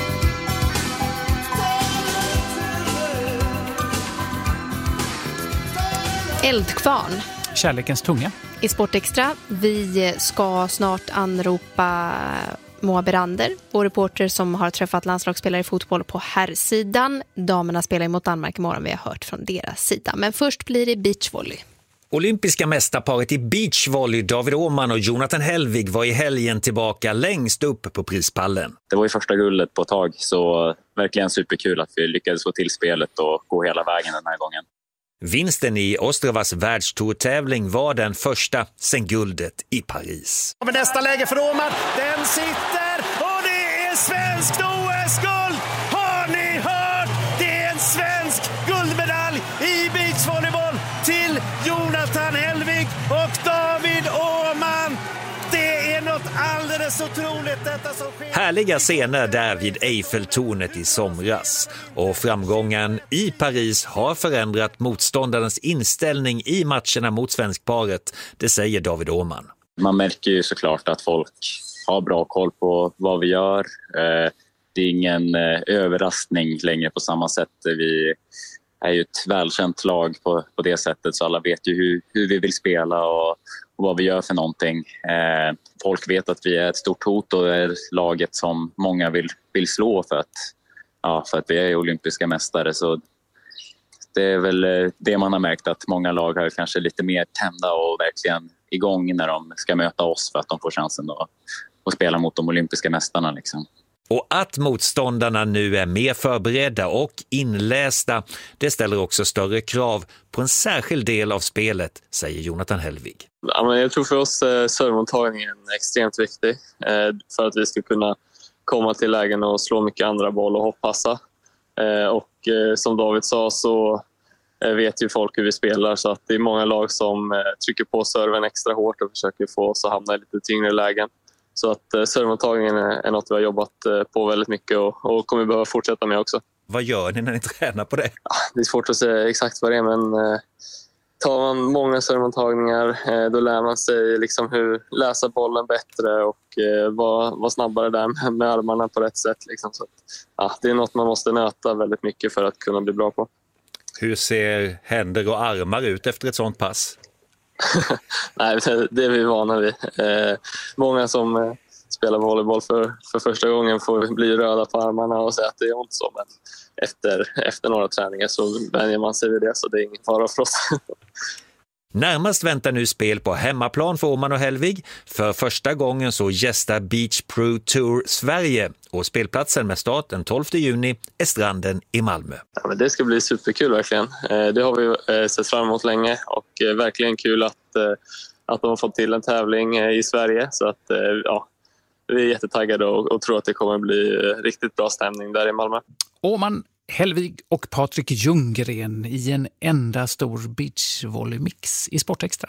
Eldkvarn Kärlekens tunga. i Sportextra. Vi ska snart anropa Moa Berander, vår reporter som har träffat landslagsspelare i fotboll på herrsidan. Damerna spelar mot Danmark imorgon, vi har hört från deras sida. Men först blir det beachvolley. Olympiska mästarparet i beachvolley David Åhman och Jonathan Helvig var i helgen tillbaka längst upp på prispallen. Det var ju första guldet på ett tag, så verkligen superkul att vi lyckades få till spelet och gå hela vägen den här gången. Vinsten i Ostravas världstourtävling var den första sen guldet i Paris. Men nästa läge för Åhman, den sitter och det är svenskt O S-guld! Har ni hört? Det är en svensk guldmedalj i beachvolleyboll till Jonathan Helvig och David Åhman. Det är något alldeles otroligt detta som sker. Härliga scener där vid Eiffeltornet i somras. Och framgången i Paris har förändrat motståndarens inställning i matcherna mot svenskparet. Det säger David Åhman. Man märker ju såklart att folk har bra koll på vad vi gör. Det är ingen överraskning längre på samma sätt. Vi är ju ett välkänt lag på, på det sättet, så alla vet ju hur, hur vi vill spela och, och vad vi gör för någonting. Eh, folk vet att vi är ett stort hot och är laget som många vill, vill slå för att, ja, för att vi är olympiska mästare. Så det är väl det man har märkt, att många lag har kanske lite mer tända och verkligen igång när de ska möta oss för att de får chansen att, att spela mot de olympiska mästarna liksom. Och att motståndarna nu är mer förberedda och inlästa, det ställer också större krav på en särskild del av spelet, säger Jonathan Hellvig. Ja, men jag tror för oss är servemottagningen extremt viktig eh, för att vi ska kunna komma till lägen och slå mycket andra boll och hoppassa. Eh, och eh, som David sa så eh, vet ju folk hur vi spelar, så att det är många lag som eh, trycker på serven extra hårt och försöker få oss att hamna i lite tyngre lägen. Så att eh, servemottagningen är, är något vi har jobbat eh, på väldigt mycket och, och kommer behöva fortsätta med också. Vad gör ni när ni tränar på det? Ja, det är svårt att säga exakt vad det är, men eh, tar man många servemottagningar eh, då lär man sig liksom hur läsa bollen bättre och eh, vara var snabbare där med, med armarna på rätt sätt. Liksom. Så att, ja, det är något man måste nöta väldigt mycket för att kunna bli bra på. Hur ser händer och armar ut efter ett sånt pass? Nej, det är vi vana vid. Eh, många som eh, spelar volleyboll för, för första gången får bli röda på armarna och säga att det är ont så. Men efter, efter några träningar så vänjer man sig vid det, så det är ingen fara för oss. Närmast väntar nu spel på hemmaplan för Åman och Hellvig. För första gången så gästar Beach Pro Tour Sverige och spelplatsen med start den tolfte juni är Stranden i Malmö. Ja, men det ska bli superkul verkligen. Det har vi sett fram emot länge och verkligen kul att, att de har fått till en tävling i Sverige. Så att, ja, vi är jättetaggade och, och tror att det kommer bli riktigt bra stämning där i Malmö. Åman, Hellvig och Patrik Ljunggren i en enda stor beachvolleymix i Sportextra.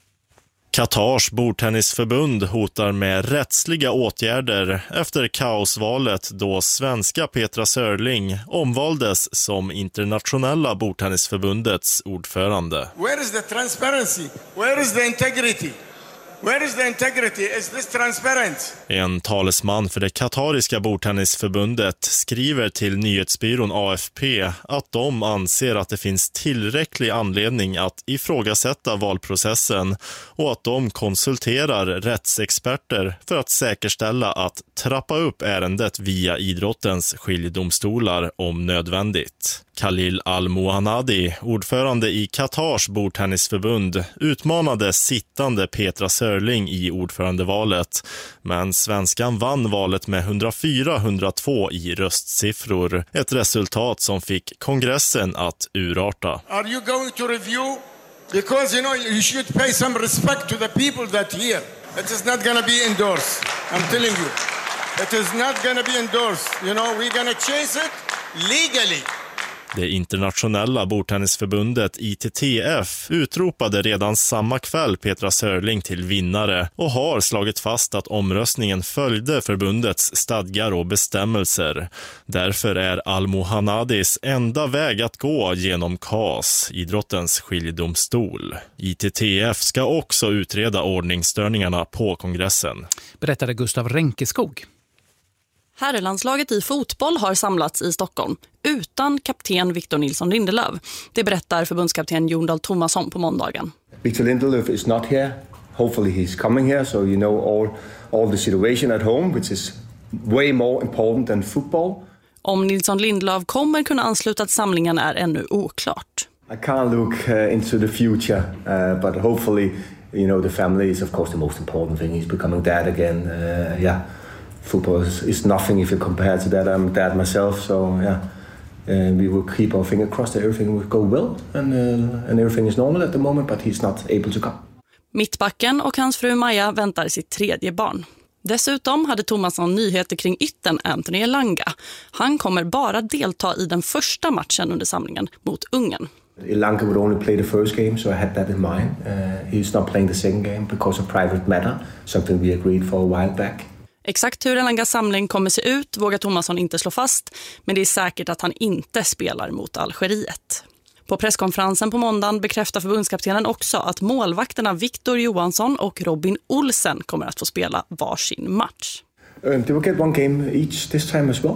Katars bordtennisförbund hotar med rättsliga åtgärder efter kaosvalet då svenska Petra Sörling omvaldes som internationella bordtennisförbundets ordförande. Where is the transparency? Where is the integrity? Where is the integrity? Is this transparent? En talesman för det katariska bordtennisförbundet skriver till nyhetsbyrån A F P att de anser att det finns tillräcklig anledning att ifrågasätta valprocessen och att de konsulterar rättsexperter för att säkerställa att trappa upp ärendet via idrottens skiljedomstolar om nödvändigt. Khalil Al-Mohanadi, ordförande i Katars bordtennisförbund, utmanade sittande Petra Sörling i ordförandevalet, men svenskan vann valet med hundrafyra hundratvå i röstsiffror, ett resultat som fick kongressen att urarta. Are you going to review? Because you know you should pay some respect to the people that here. It is not going to be endorsed. I'm telling you. It is not going to be endorsed. You know, we're going to chase it legally. Det internationella bordtennisförbundet I T T F utropade redan samma kväll Petra Sörling till vinnare och har slagit fast att omröstningen följde förbundets stadgar och bestämmelser. Därför är Al-Mohanadis enda väg att gå genom K A S, idrottens skiljedomstol. I T T F ska också utreda ordningsstörningarna på kongressen. Berättade Gustav Ränkeskog. Herrelandslaget i fotboll har samlats i Stockholm utan kapten Victor Nilsson Lindelöf. Det berättar förbundskapten Jon Dahl Tomasson på måndagen. Victor Lindelöf is not here. Hopefully he's coming here, so you know all all the situation at home, which is way more important than football. Om Nilsson Lindelöf kommer kunna ansluta till samlingen är ännu oklart. I can't look uh, into the future, uh, but hopefully, you know, the family is of course the most important thing. He's becoming dad again. Uh, yeah. Football is, is nothing if you compare to that. I'm a dad myself, so yeah, uh, we will keep our finger crossed that everything will go well, and uh, and everything is normal at the moment, but he's not able to come. Mittbacken och hans fru Maja väntar sitt tredje barn. Dessutom hade Tomasson nyheter kring ytten Anthony Elanga. Han kommer bara delta i den första matchen under samlingen mot Ungern. Elanga would only play the first game, so I had that in mind. Uh, he's not playing the second game because of private matter, something we agreed for a while back. Exakt hur Elangas samling kommer se ut vågar Tomasson inte slå fast, men det är säkert att han inte spelar mot Algeriet. På presskonferensen på måndagen bekräftar förbundskaptenen också att målvakterna Victor Johansson och Robin Olsen kommer att få spela varsin match. Um, they will get one game each this time as well,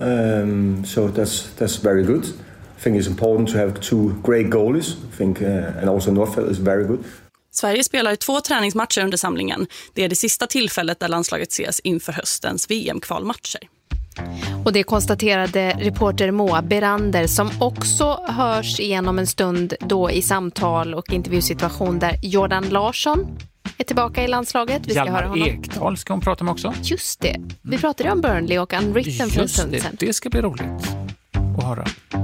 um, so that's that's very good. I think it's important to have two great goalies. I think, uh, and also Nordfeldt is very good. Sverige spelar två träningsmatcher under samlingen. Det är det sista tillfället där landslaget ses inför höstens V M-kvalmatcher. Och det konstaterade reporter Moa Berander som också hörs igenom en stund då i samtal och intervjusituation där Jordan Larsson är tillbaka i landslaget. Vi ska Hjalmar höra honom. Ekdal ska hon prata med också. Just det. Vi pratade om Burnley och Unwritten för en stund sedan. Det, det ska bli roligt att höra.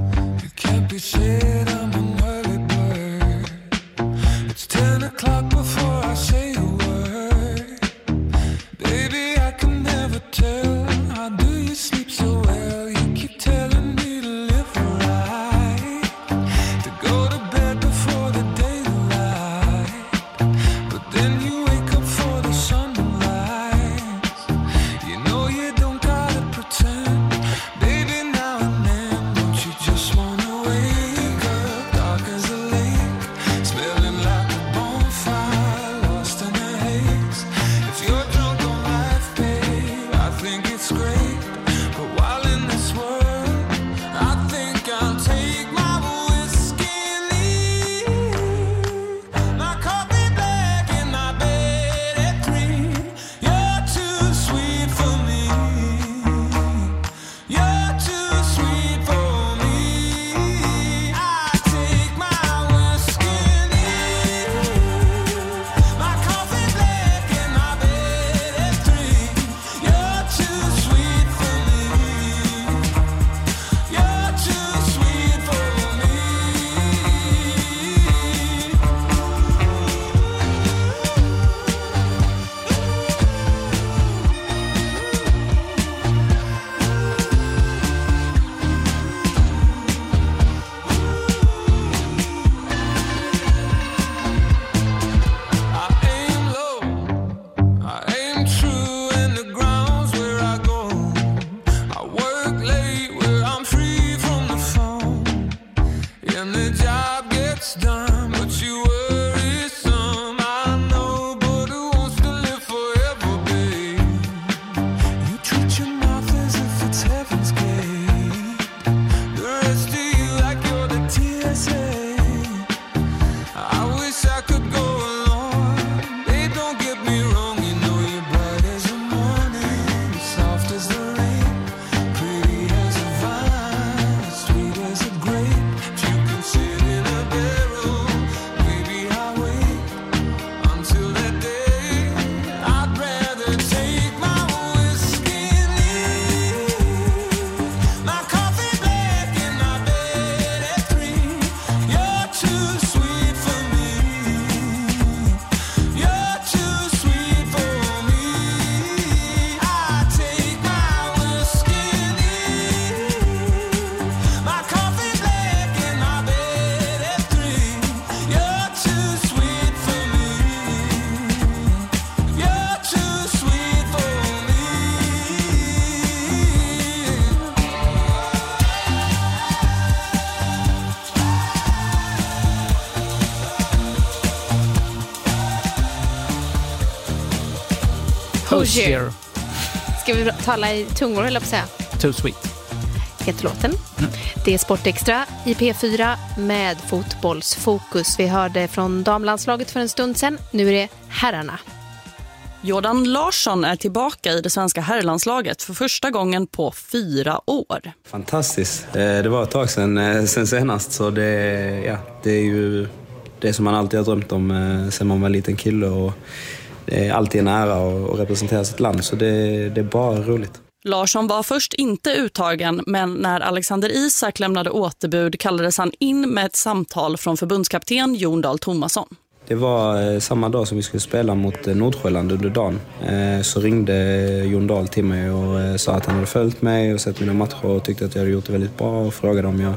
Hozier. Ska vi tala i tungor eller på säga? Too sweet. Heter låten. Mm. Det är Sportextra i P fyra med fotbollsfokus. Vi hörde från damlandslaget för en stund sedan. Nu är det herrarna. Jordan Larsson är tillbaka i det svenska herrlandslaget för första gången på fyra år. Fantastiskt. Det var ett tag sedan, sen senast, så det, ja, det är ju det som man alltid har drömt om sen man var en liten kille, och det är alltid en ära att representera sitt land, så det, det är bara roligt. Larsson var först inte uttagen, men när Alexander Isak lämnade återbud kallades han in med ett samtal från förbundskapten Jon Dahl Tomasson. Det var samma dag som vi skulle spela mot Nordsjöland under dagen. Så ringde Jon Dahl till mig och sa att han hade följt mig och sett mina matcher och tyckte att jag hade gjort det väldigt bra, och frågade om jag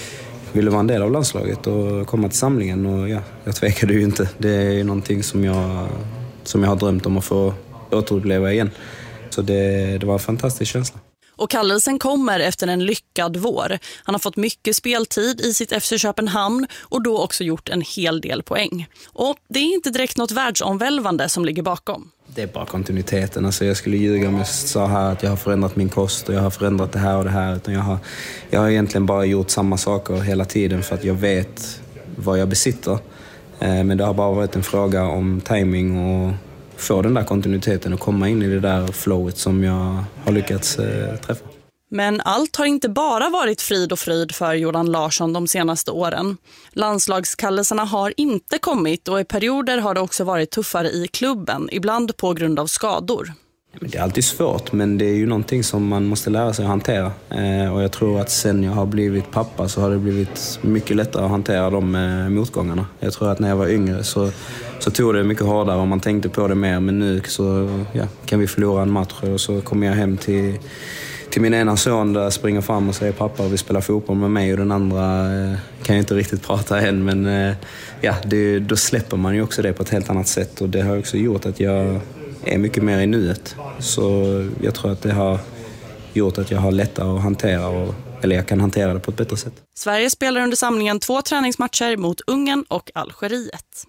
ville vara en del av landslaget och komma till samlingen. Och ja, jag tvekade ju inte. Det är någonting som jag, som jag har drömt om att få återuppleva igen. Så det, det var en fantastisk känsla. Och kallelsen kommer efter en lyckad vår. Han har fått mycket speltid i sitt F C Köpenhamn och då också gjort en hel del poäng. Och det är inte direkt något världsomvälvande som ligger bakom. Det är bara kontinuiteten. Alltså jag skulle ljuga om jag sa här att jag har förändrat min kost och jag har förändrat det här och det här. Utan jag har, jag har egentligen bara gjort samma saker hela tiden för att jag vet vad jag besitter. Men det har bara varit en fråga om timing och få den där kontinuiteten och komma in i det där flowet som jag har lyckats eh, träffa. Men allt har inte bara varit frid och fröjd för Jordan Larsson de senaste åren. Landslagskallelserna har inte kommit och i perioder har det också varit tuffare i klubben, ibland på grund av skador. Det är alltid svårt, men det är ju någonting som man måste lära sig att hantera. Eh, och jag tror att sen jag har blivit pappa så har det blivit mycket lättare att hantera de eh, motgångarna. Jag tror att när jag var yngre så, så tog det mycket hårdare och man tänkte på det mer. Men nu så ja, kan vi förlora en match och så kommer jag hem till, till min ena son där jag springer fram och säger pappa och vi spelar fotboll med mig. Och den andra eh, kan jag inte riktigt prata än, men eh, ja, det, då släpper man ju också det på ett helt annat sätt. Och det har också gjort att jag är mycket mer i nuet. Så jag tror att det har gjort att jag har lättare att hantera, och, eller jag kan hantera det på ett bättre sätt. Sverige spelar under samlingen två träningsmatcher mot Ungern och Algeriet.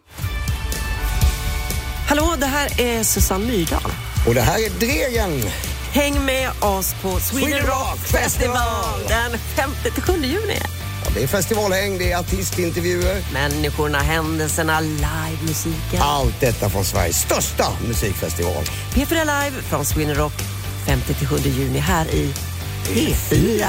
Hallå, det här är Susanne Myrdal. Och det här är Dregen. Häng med oss på Sweden Rock Festival den femte till sjunde juni. Ja, det är festivalhäng, det är artistintervjuer. Människorna, händelserna, live-musiken. Allt detta från Sveriges största musikfestival. P fyra Live från Sweden Rock femte till sjunde juni här i P fyra.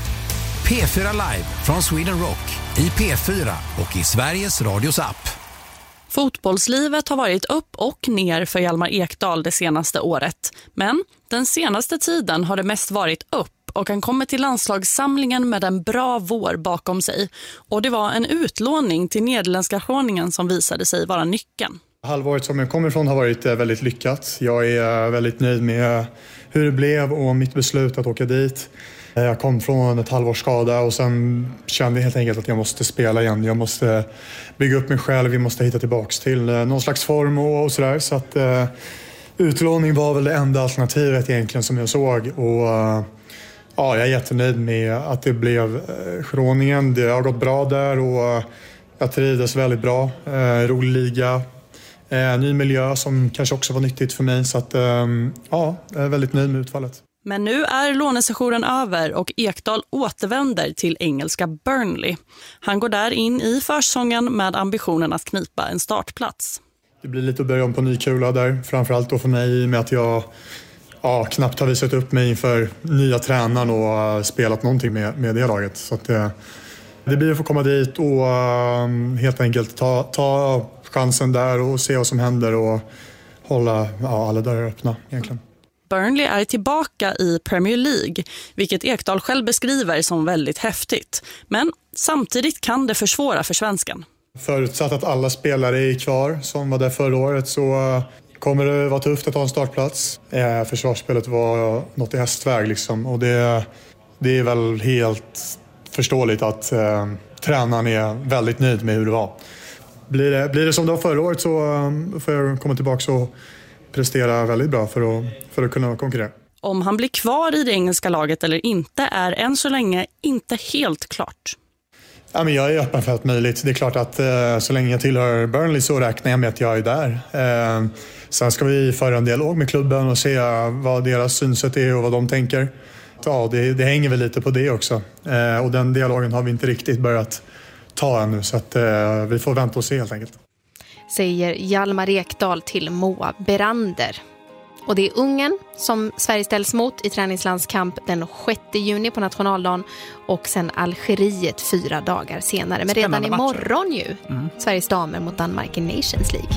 P fyra Live från Sweden Rock i P fyra och i Sveriges Radios app. Fotbollslivet har varit upp och ner för Hjalmar Ekdal det senaste året. Men den senaste tiden har det mest varit upp. Och han kommer till landslagssamlingen med en bra vår bakom sig. Och det var en utlåning till nederländska kroningen som visade sig vara nyckeln. Halvåret som jag kommer ifrån har varit väldigt lyckat. Jag är väldigt nöjd med hur det blev och mitt beslut att åka dit. Jag kom från ett halvårs skada och sen kände jag helt enkelt att jag måste spela igen. Jag måste bygga upp mig själv, vi måste hitta tillbaka till någon slags form och, och sådär. Så att uh, utlåning var väl det enda alternativet egentligen som jag såg. Och uh, ja, jag är jättenöjd med att det blev uh, Groningen. Det har gått bra där och uh, jag trivdes väldigt bra. Uh, rolig liga. Uh, ny miljö som kanske också var nyttigt för mig. Så att, um, ja, jag är väldigt nöjd med utfallet. Men nu är lånesessionen över och Ekdal återvänder till engelska Burnley. Han går där in i försäsongen med ambitionen att knipa en startplats. Det blir lite att börja om på ny kula där. Framförallt då för mig med att jag ja, knappt har visat upp mig inför nya tränaren och spelat någonting med, med det laget. Så att det, det blir att få komma dit och um, helt enkelt ta, ta chansen där och se vad som händer och hålla ja, alla dörrar öppna egentligen. Burnley är tillbaka i Premier League, vilket Ekdal själv beskriver som väldigt häftigt. Men samtidigt kan det försvåra för svensken. Förutsatt att alla spelare är kvar som var där förra året så kommer det vara tufft att ta en startplats. Försvarsspelet var något i hästväg liksom, och det, det är väl helt förståeligt att eh, tränaren är väldigt nöjd med hur det var. Blir det, blir det som det var förra året så um, får jag komma tillbaka och prestera väldigt bra för att, för att kunna konkurrera. Om han blir kvar i det engelska laget eller inte är än så länge inte helt klart. Ja, men jag är öppen för allt möjligt. Det är klart att eh, så länge jag tillhör Burnley så räknar jag med att jag är där. Eh, sen ska vi föra en dialog med klubben och se vad deras synsätt är och vad de tänker. Ja, det, det hänger väl lite på det också. Eh, och den dialogen har vi inte riktigt börjat ta ännu, så att, eh, vi får vänta och se helt enkelt. Säger Hjalmar Ekdal till Moa Berander. Och det är Ungern som Sverige ställs mot i träningslandskamp den sjätte juni på nationaldagen och sen Algeriet fyra dagar senare. Men redan imorgon ju mm. Sveriges damer mot Danmark i Nations League.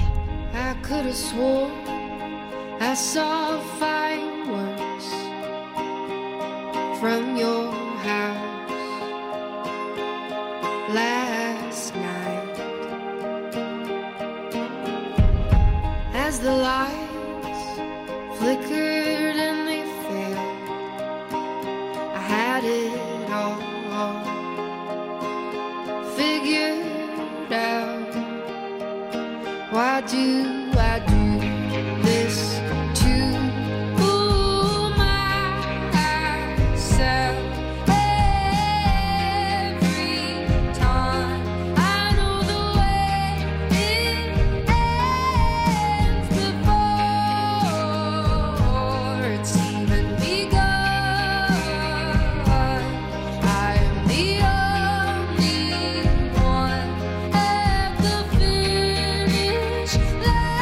I could have swore I saw fireworks from your house last night as the lights flickered and they failed. I had it all figured out. Why do I do this to myself? Finish line.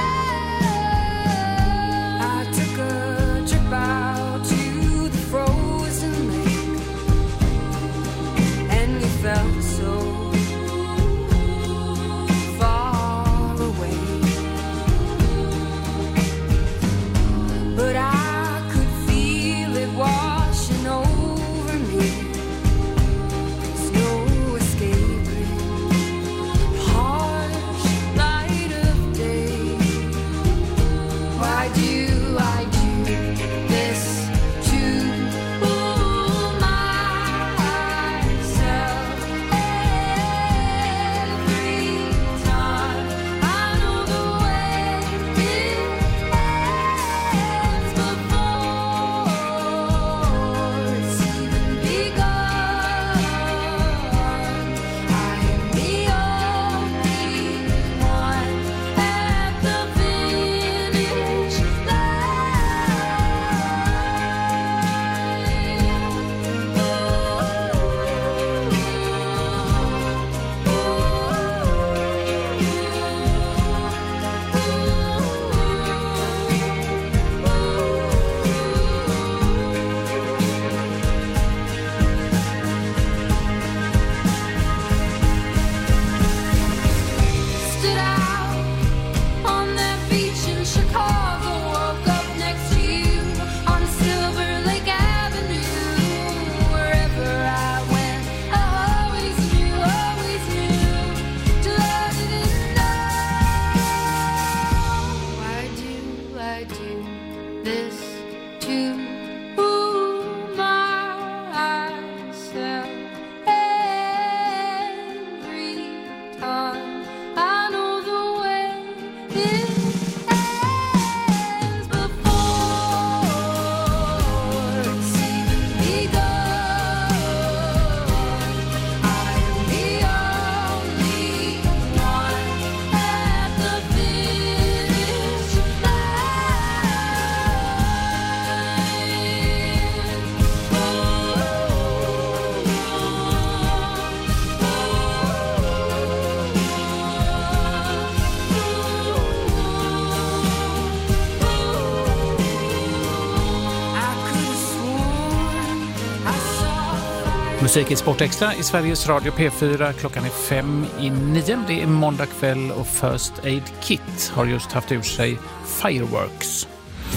Musik i Sportextra i Sveriges Radio P fyra. Klockan är fem i nio. Det är måndag kväll och First Aid Kit har just haft ur sig Fireworks.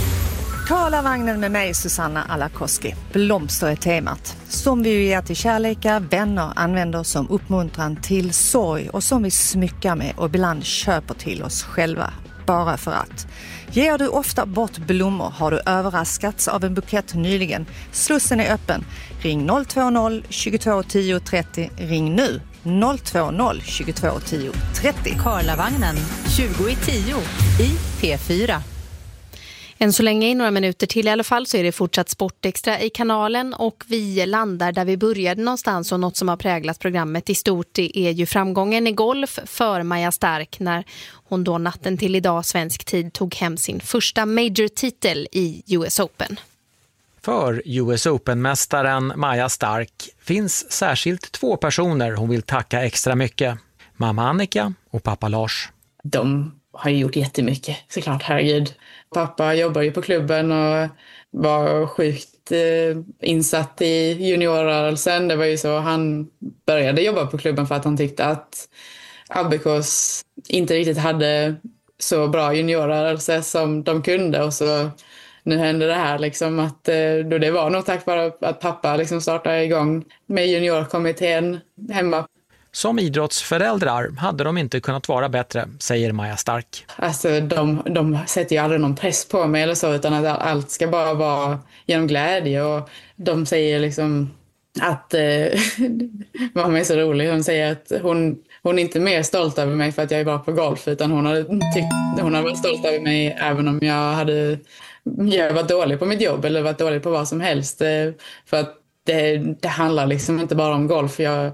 Karlavagnen med mig, Susanna Alakoski. Blomster är temat. Som vi ger till kärleka, vänner använder som uppmuntran till sorg och som vi smyckar med och ibland köper till oss själva. Bara för att. Ger du ofta bort blommor har du överraskats av en bukett nyligen. Slussen är öppen. Ring noll två noll tjugotvå tio trettio. Ring nu noll två noll tjugotvå tio trettio. Karlavagnen tjugo i tio i P fyra. Än så länge i några minuter till i alla fall så är det fortsatt Sportextra i kanalen och vi landar där vi började någonstans och något som har präglat programmet i stort är ju framgången i golf för Maja Stark när hon då natten till idag svensk tid tog hem sin första major-titel i U S Open. För U S Open-mästaren Maja Stark finns särskilt två personer hon vill tacka extra mycket. Mamma Annika och pappa Lars. De har gjort jättemycket, såklart, herregud. Pappa jobbar ju på klubben och var sjukt eh, insatt i juniorrörelsen. Det var ju så han började jobba på klubben för att han tyckte att Abekås inte riktigt hade så bra juniorrörelse som de kunde. Och så nu hände det här liksom att eh, då det var nog tack vare att pappa liksom startade igång med juniorkommittén hemma. Som idrottsföräldrar hade de inte kunnat vara bättre, säger Maja Stark. Alltså de, de sätter ju aldrig någon press på mig eller så, utan att allt ska bara vara genom glädje. Och de säger liksom att eh, mamma är så rolig. Hon säger att hon, hon är inte mer stolt över mig för att jag är bra på golf, utan hon hade, tyckt, hon hade varit stolt över mig även om jag hade jag varit dålig på mitt jobb eller varit dålig på vad som helst. För att det, det handlar liksom inte bara om golf. Jag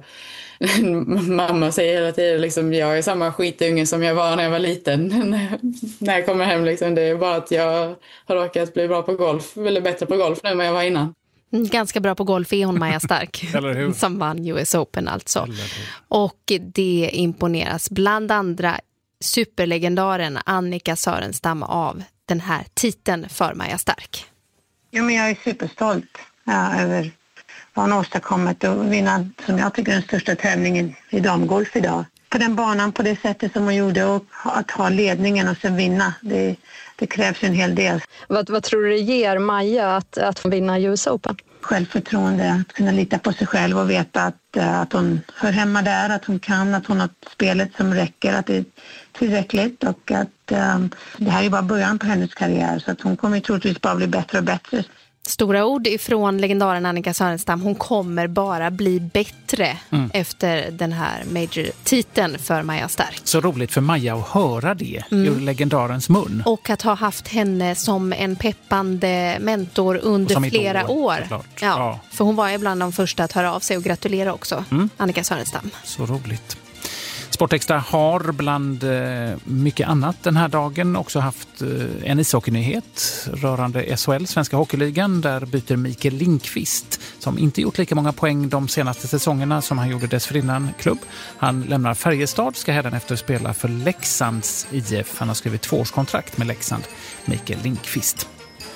mamma säger hela tiden liksom, jag är samma skitunge som jag var när jag var liten. När jag kommer hem liksom, det är bara att jag har råkat bli bra på golf, eller bättre på golf nu än vad jag var innan. Ganska bra på golf är hon, Maja Stark. Eller hur? Som vann U S Open alltså. Och det imponeras bland andra superlegendaren Annika Sörenstam av den här titeln för Maja Stark. Ja, men jag är superstolt ja, över vad hon åstadkommit och vinna, som jag tycker, den största tävlingen i damgolf idag. På den banan, på det sättet som hon gjorde, och att ha ledningen och sen vinna, det, det krävs en hel del. Vad, vad tror du det ger Maja att, att vinna U S Open? Självförtroende, att kunna lita på sig själv och veta att, att hon hör hemma där, att hon kan, att hon har spelet som räcker, att det är tillräckligt och att um, det här är bara början på hennes karriär, så att hon kommer troligtvis bara bli bättre och bättre. Stora ord ifrån legendaren Annika Sörenstam. Hon kommer bara bli bättre mm. efter den här major-titeln för Maja Stark. Så roligt för Maja att höra det mm. ur legendarens mun. Och att ha haft henne som en peppande mentor under flera idol, år. Ja, ja. För hon var ju bland de första att höra av sig och gratulera också, mm. Annika Sörenstam. Så roligt. Sportextra har bland mycket annat den här dagen också haft en ishockeynyhet rörande S H L, Svenska Hockeyligan. Där byter Mikael Lindqvist, som inte gjort lika många poäng de senaste säsongerna som han gjorde dessförinnan, klubb. Han lämnar Färjestad, ska hädanefter spela för Leksands I F. Han har skrivit tvåårskontrakt med Leksand, Mikael Lindqvist.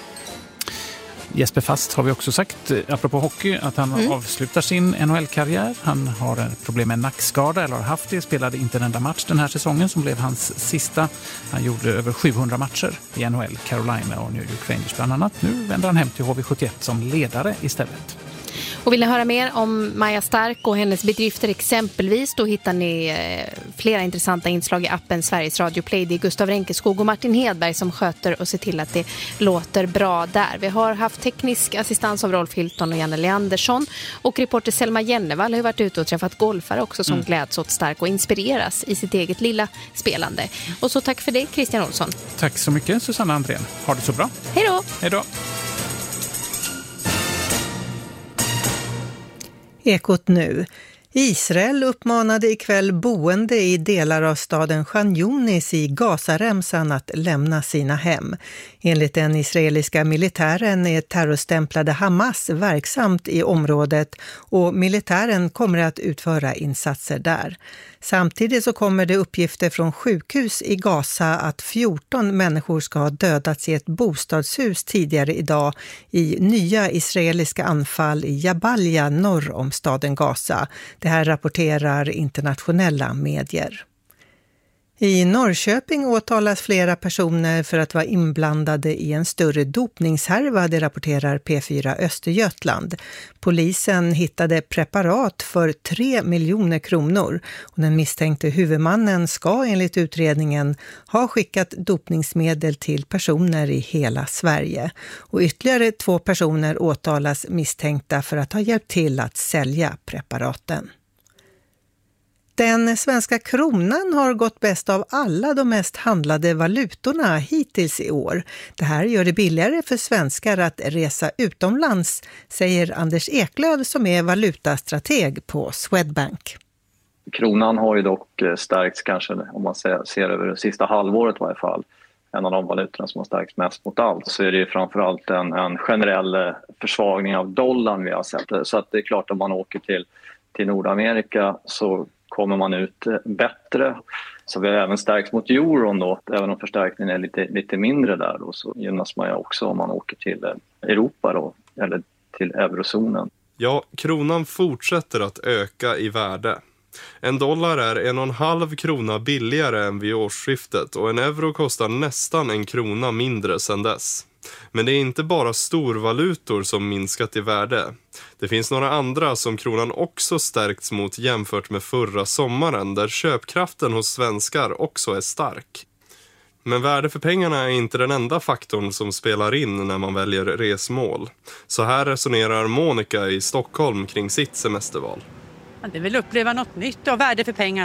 Jesper Fast har vi också sagt, apropå hockey, att han mm. avslutar sin N H L-karriär. Han har ett problem med nackskada, eller har haft det. Spelade inte en enda match den här säsongen som blev hans sista. Han gjorde över sjuhundra matcher i N H L, Carolina och New York Rangers bland annat. Nu vänder han hem till H V sjuttioett som ledare istället. Och vill ni höra mer om Maja Stark och hennes bedrifter exempelvis, då hittar ni flera intressanta inslag i appen Sveriges Radio Play. Det är Gustav Renkeskog och Martin Hedberg som sköter och ser till att det låter bra där. Vi har haft teknisk assistans av Rolf Hilton och Janne Leandersson, och reporter Selma Jennevall har varit ute och träffat golfare också som mm. gläds åt Stark och inspireras i sitt eget lilla spelande. Och så tack för det, Christian Olsson. Tack så mycket, Susanna Andrén. Ha det så bra. Hej då! Hej då! Ekot nu. Israel uppmanade ikväll boende i delar av staden Khan Yunis i Gazaremsan att lämna sina hem. Enligt den israeliska militären är terrorstämplade Hamas verksamt i området och militären kommer att utföra insatser där. Samtidigt så kommer det uppgifter från sjukhus i Gaza att fjorton människor ska ha dödats i ett bostadshus tidigare idag i nya israeliska anfall i Jabalia norr om staden Gaza. Det här rapporterar internationella medier. I Norrköping åtalas flera personer för att vara inblandade i en större dopningshärva, det rapporterar P fyra Östergötland. Polisen hittade preparat för tre miljoner kronor och den misstänkte huvudmannen ska enligt utredningen ha skickat dopningsmedel till personer i hela Sverige. Och ytterligare två personer åtalas misstänkta för att ha hjälpt till att sälja preparaten. Den svenska kronan har gått bäst av alla de mest handlade valutorna hittills i år. Det här gör det billigare för svenskar att resa utomlands, säger Anders Eklöf som är valutastrateg på Swedbank. Kronan har ju dock stärkts kanske, om man ser, ser över det sista halvåret i varje fall. En av de valutorna som har stärkts mest mot allt, så är det ju framförallt en, en generell försvagning av dollarn vi har sett. Så att det är klart att om man åker till, till Nordamerika så kommer man ut bättre. Så vi har även stärkt mot euron då, även om förstärkningen är lite, lite mindre där då, så gynnas man ju också om man åker till Europa då, eller till eurozonen. Ja, kronan fortsätter att öka i värde. En dollar är en och en halv krona billigare än vid årsskiftet och en euro kostar nästan en krona mindre sedan dess. Men det är inte bara storvalutor som minskat i värde. Det finns några andra som kronan också stärkts mot jämfört med förra sommaren, där köpkraften hos svenskar också är stark. Men värde för pengarna är inte den enda faktorn som spelar in när man väljer resmål. Så här resonerar Monica i Stockholm kring sitt semesterval. Det vill uppleva något nytt och värde för pengarna.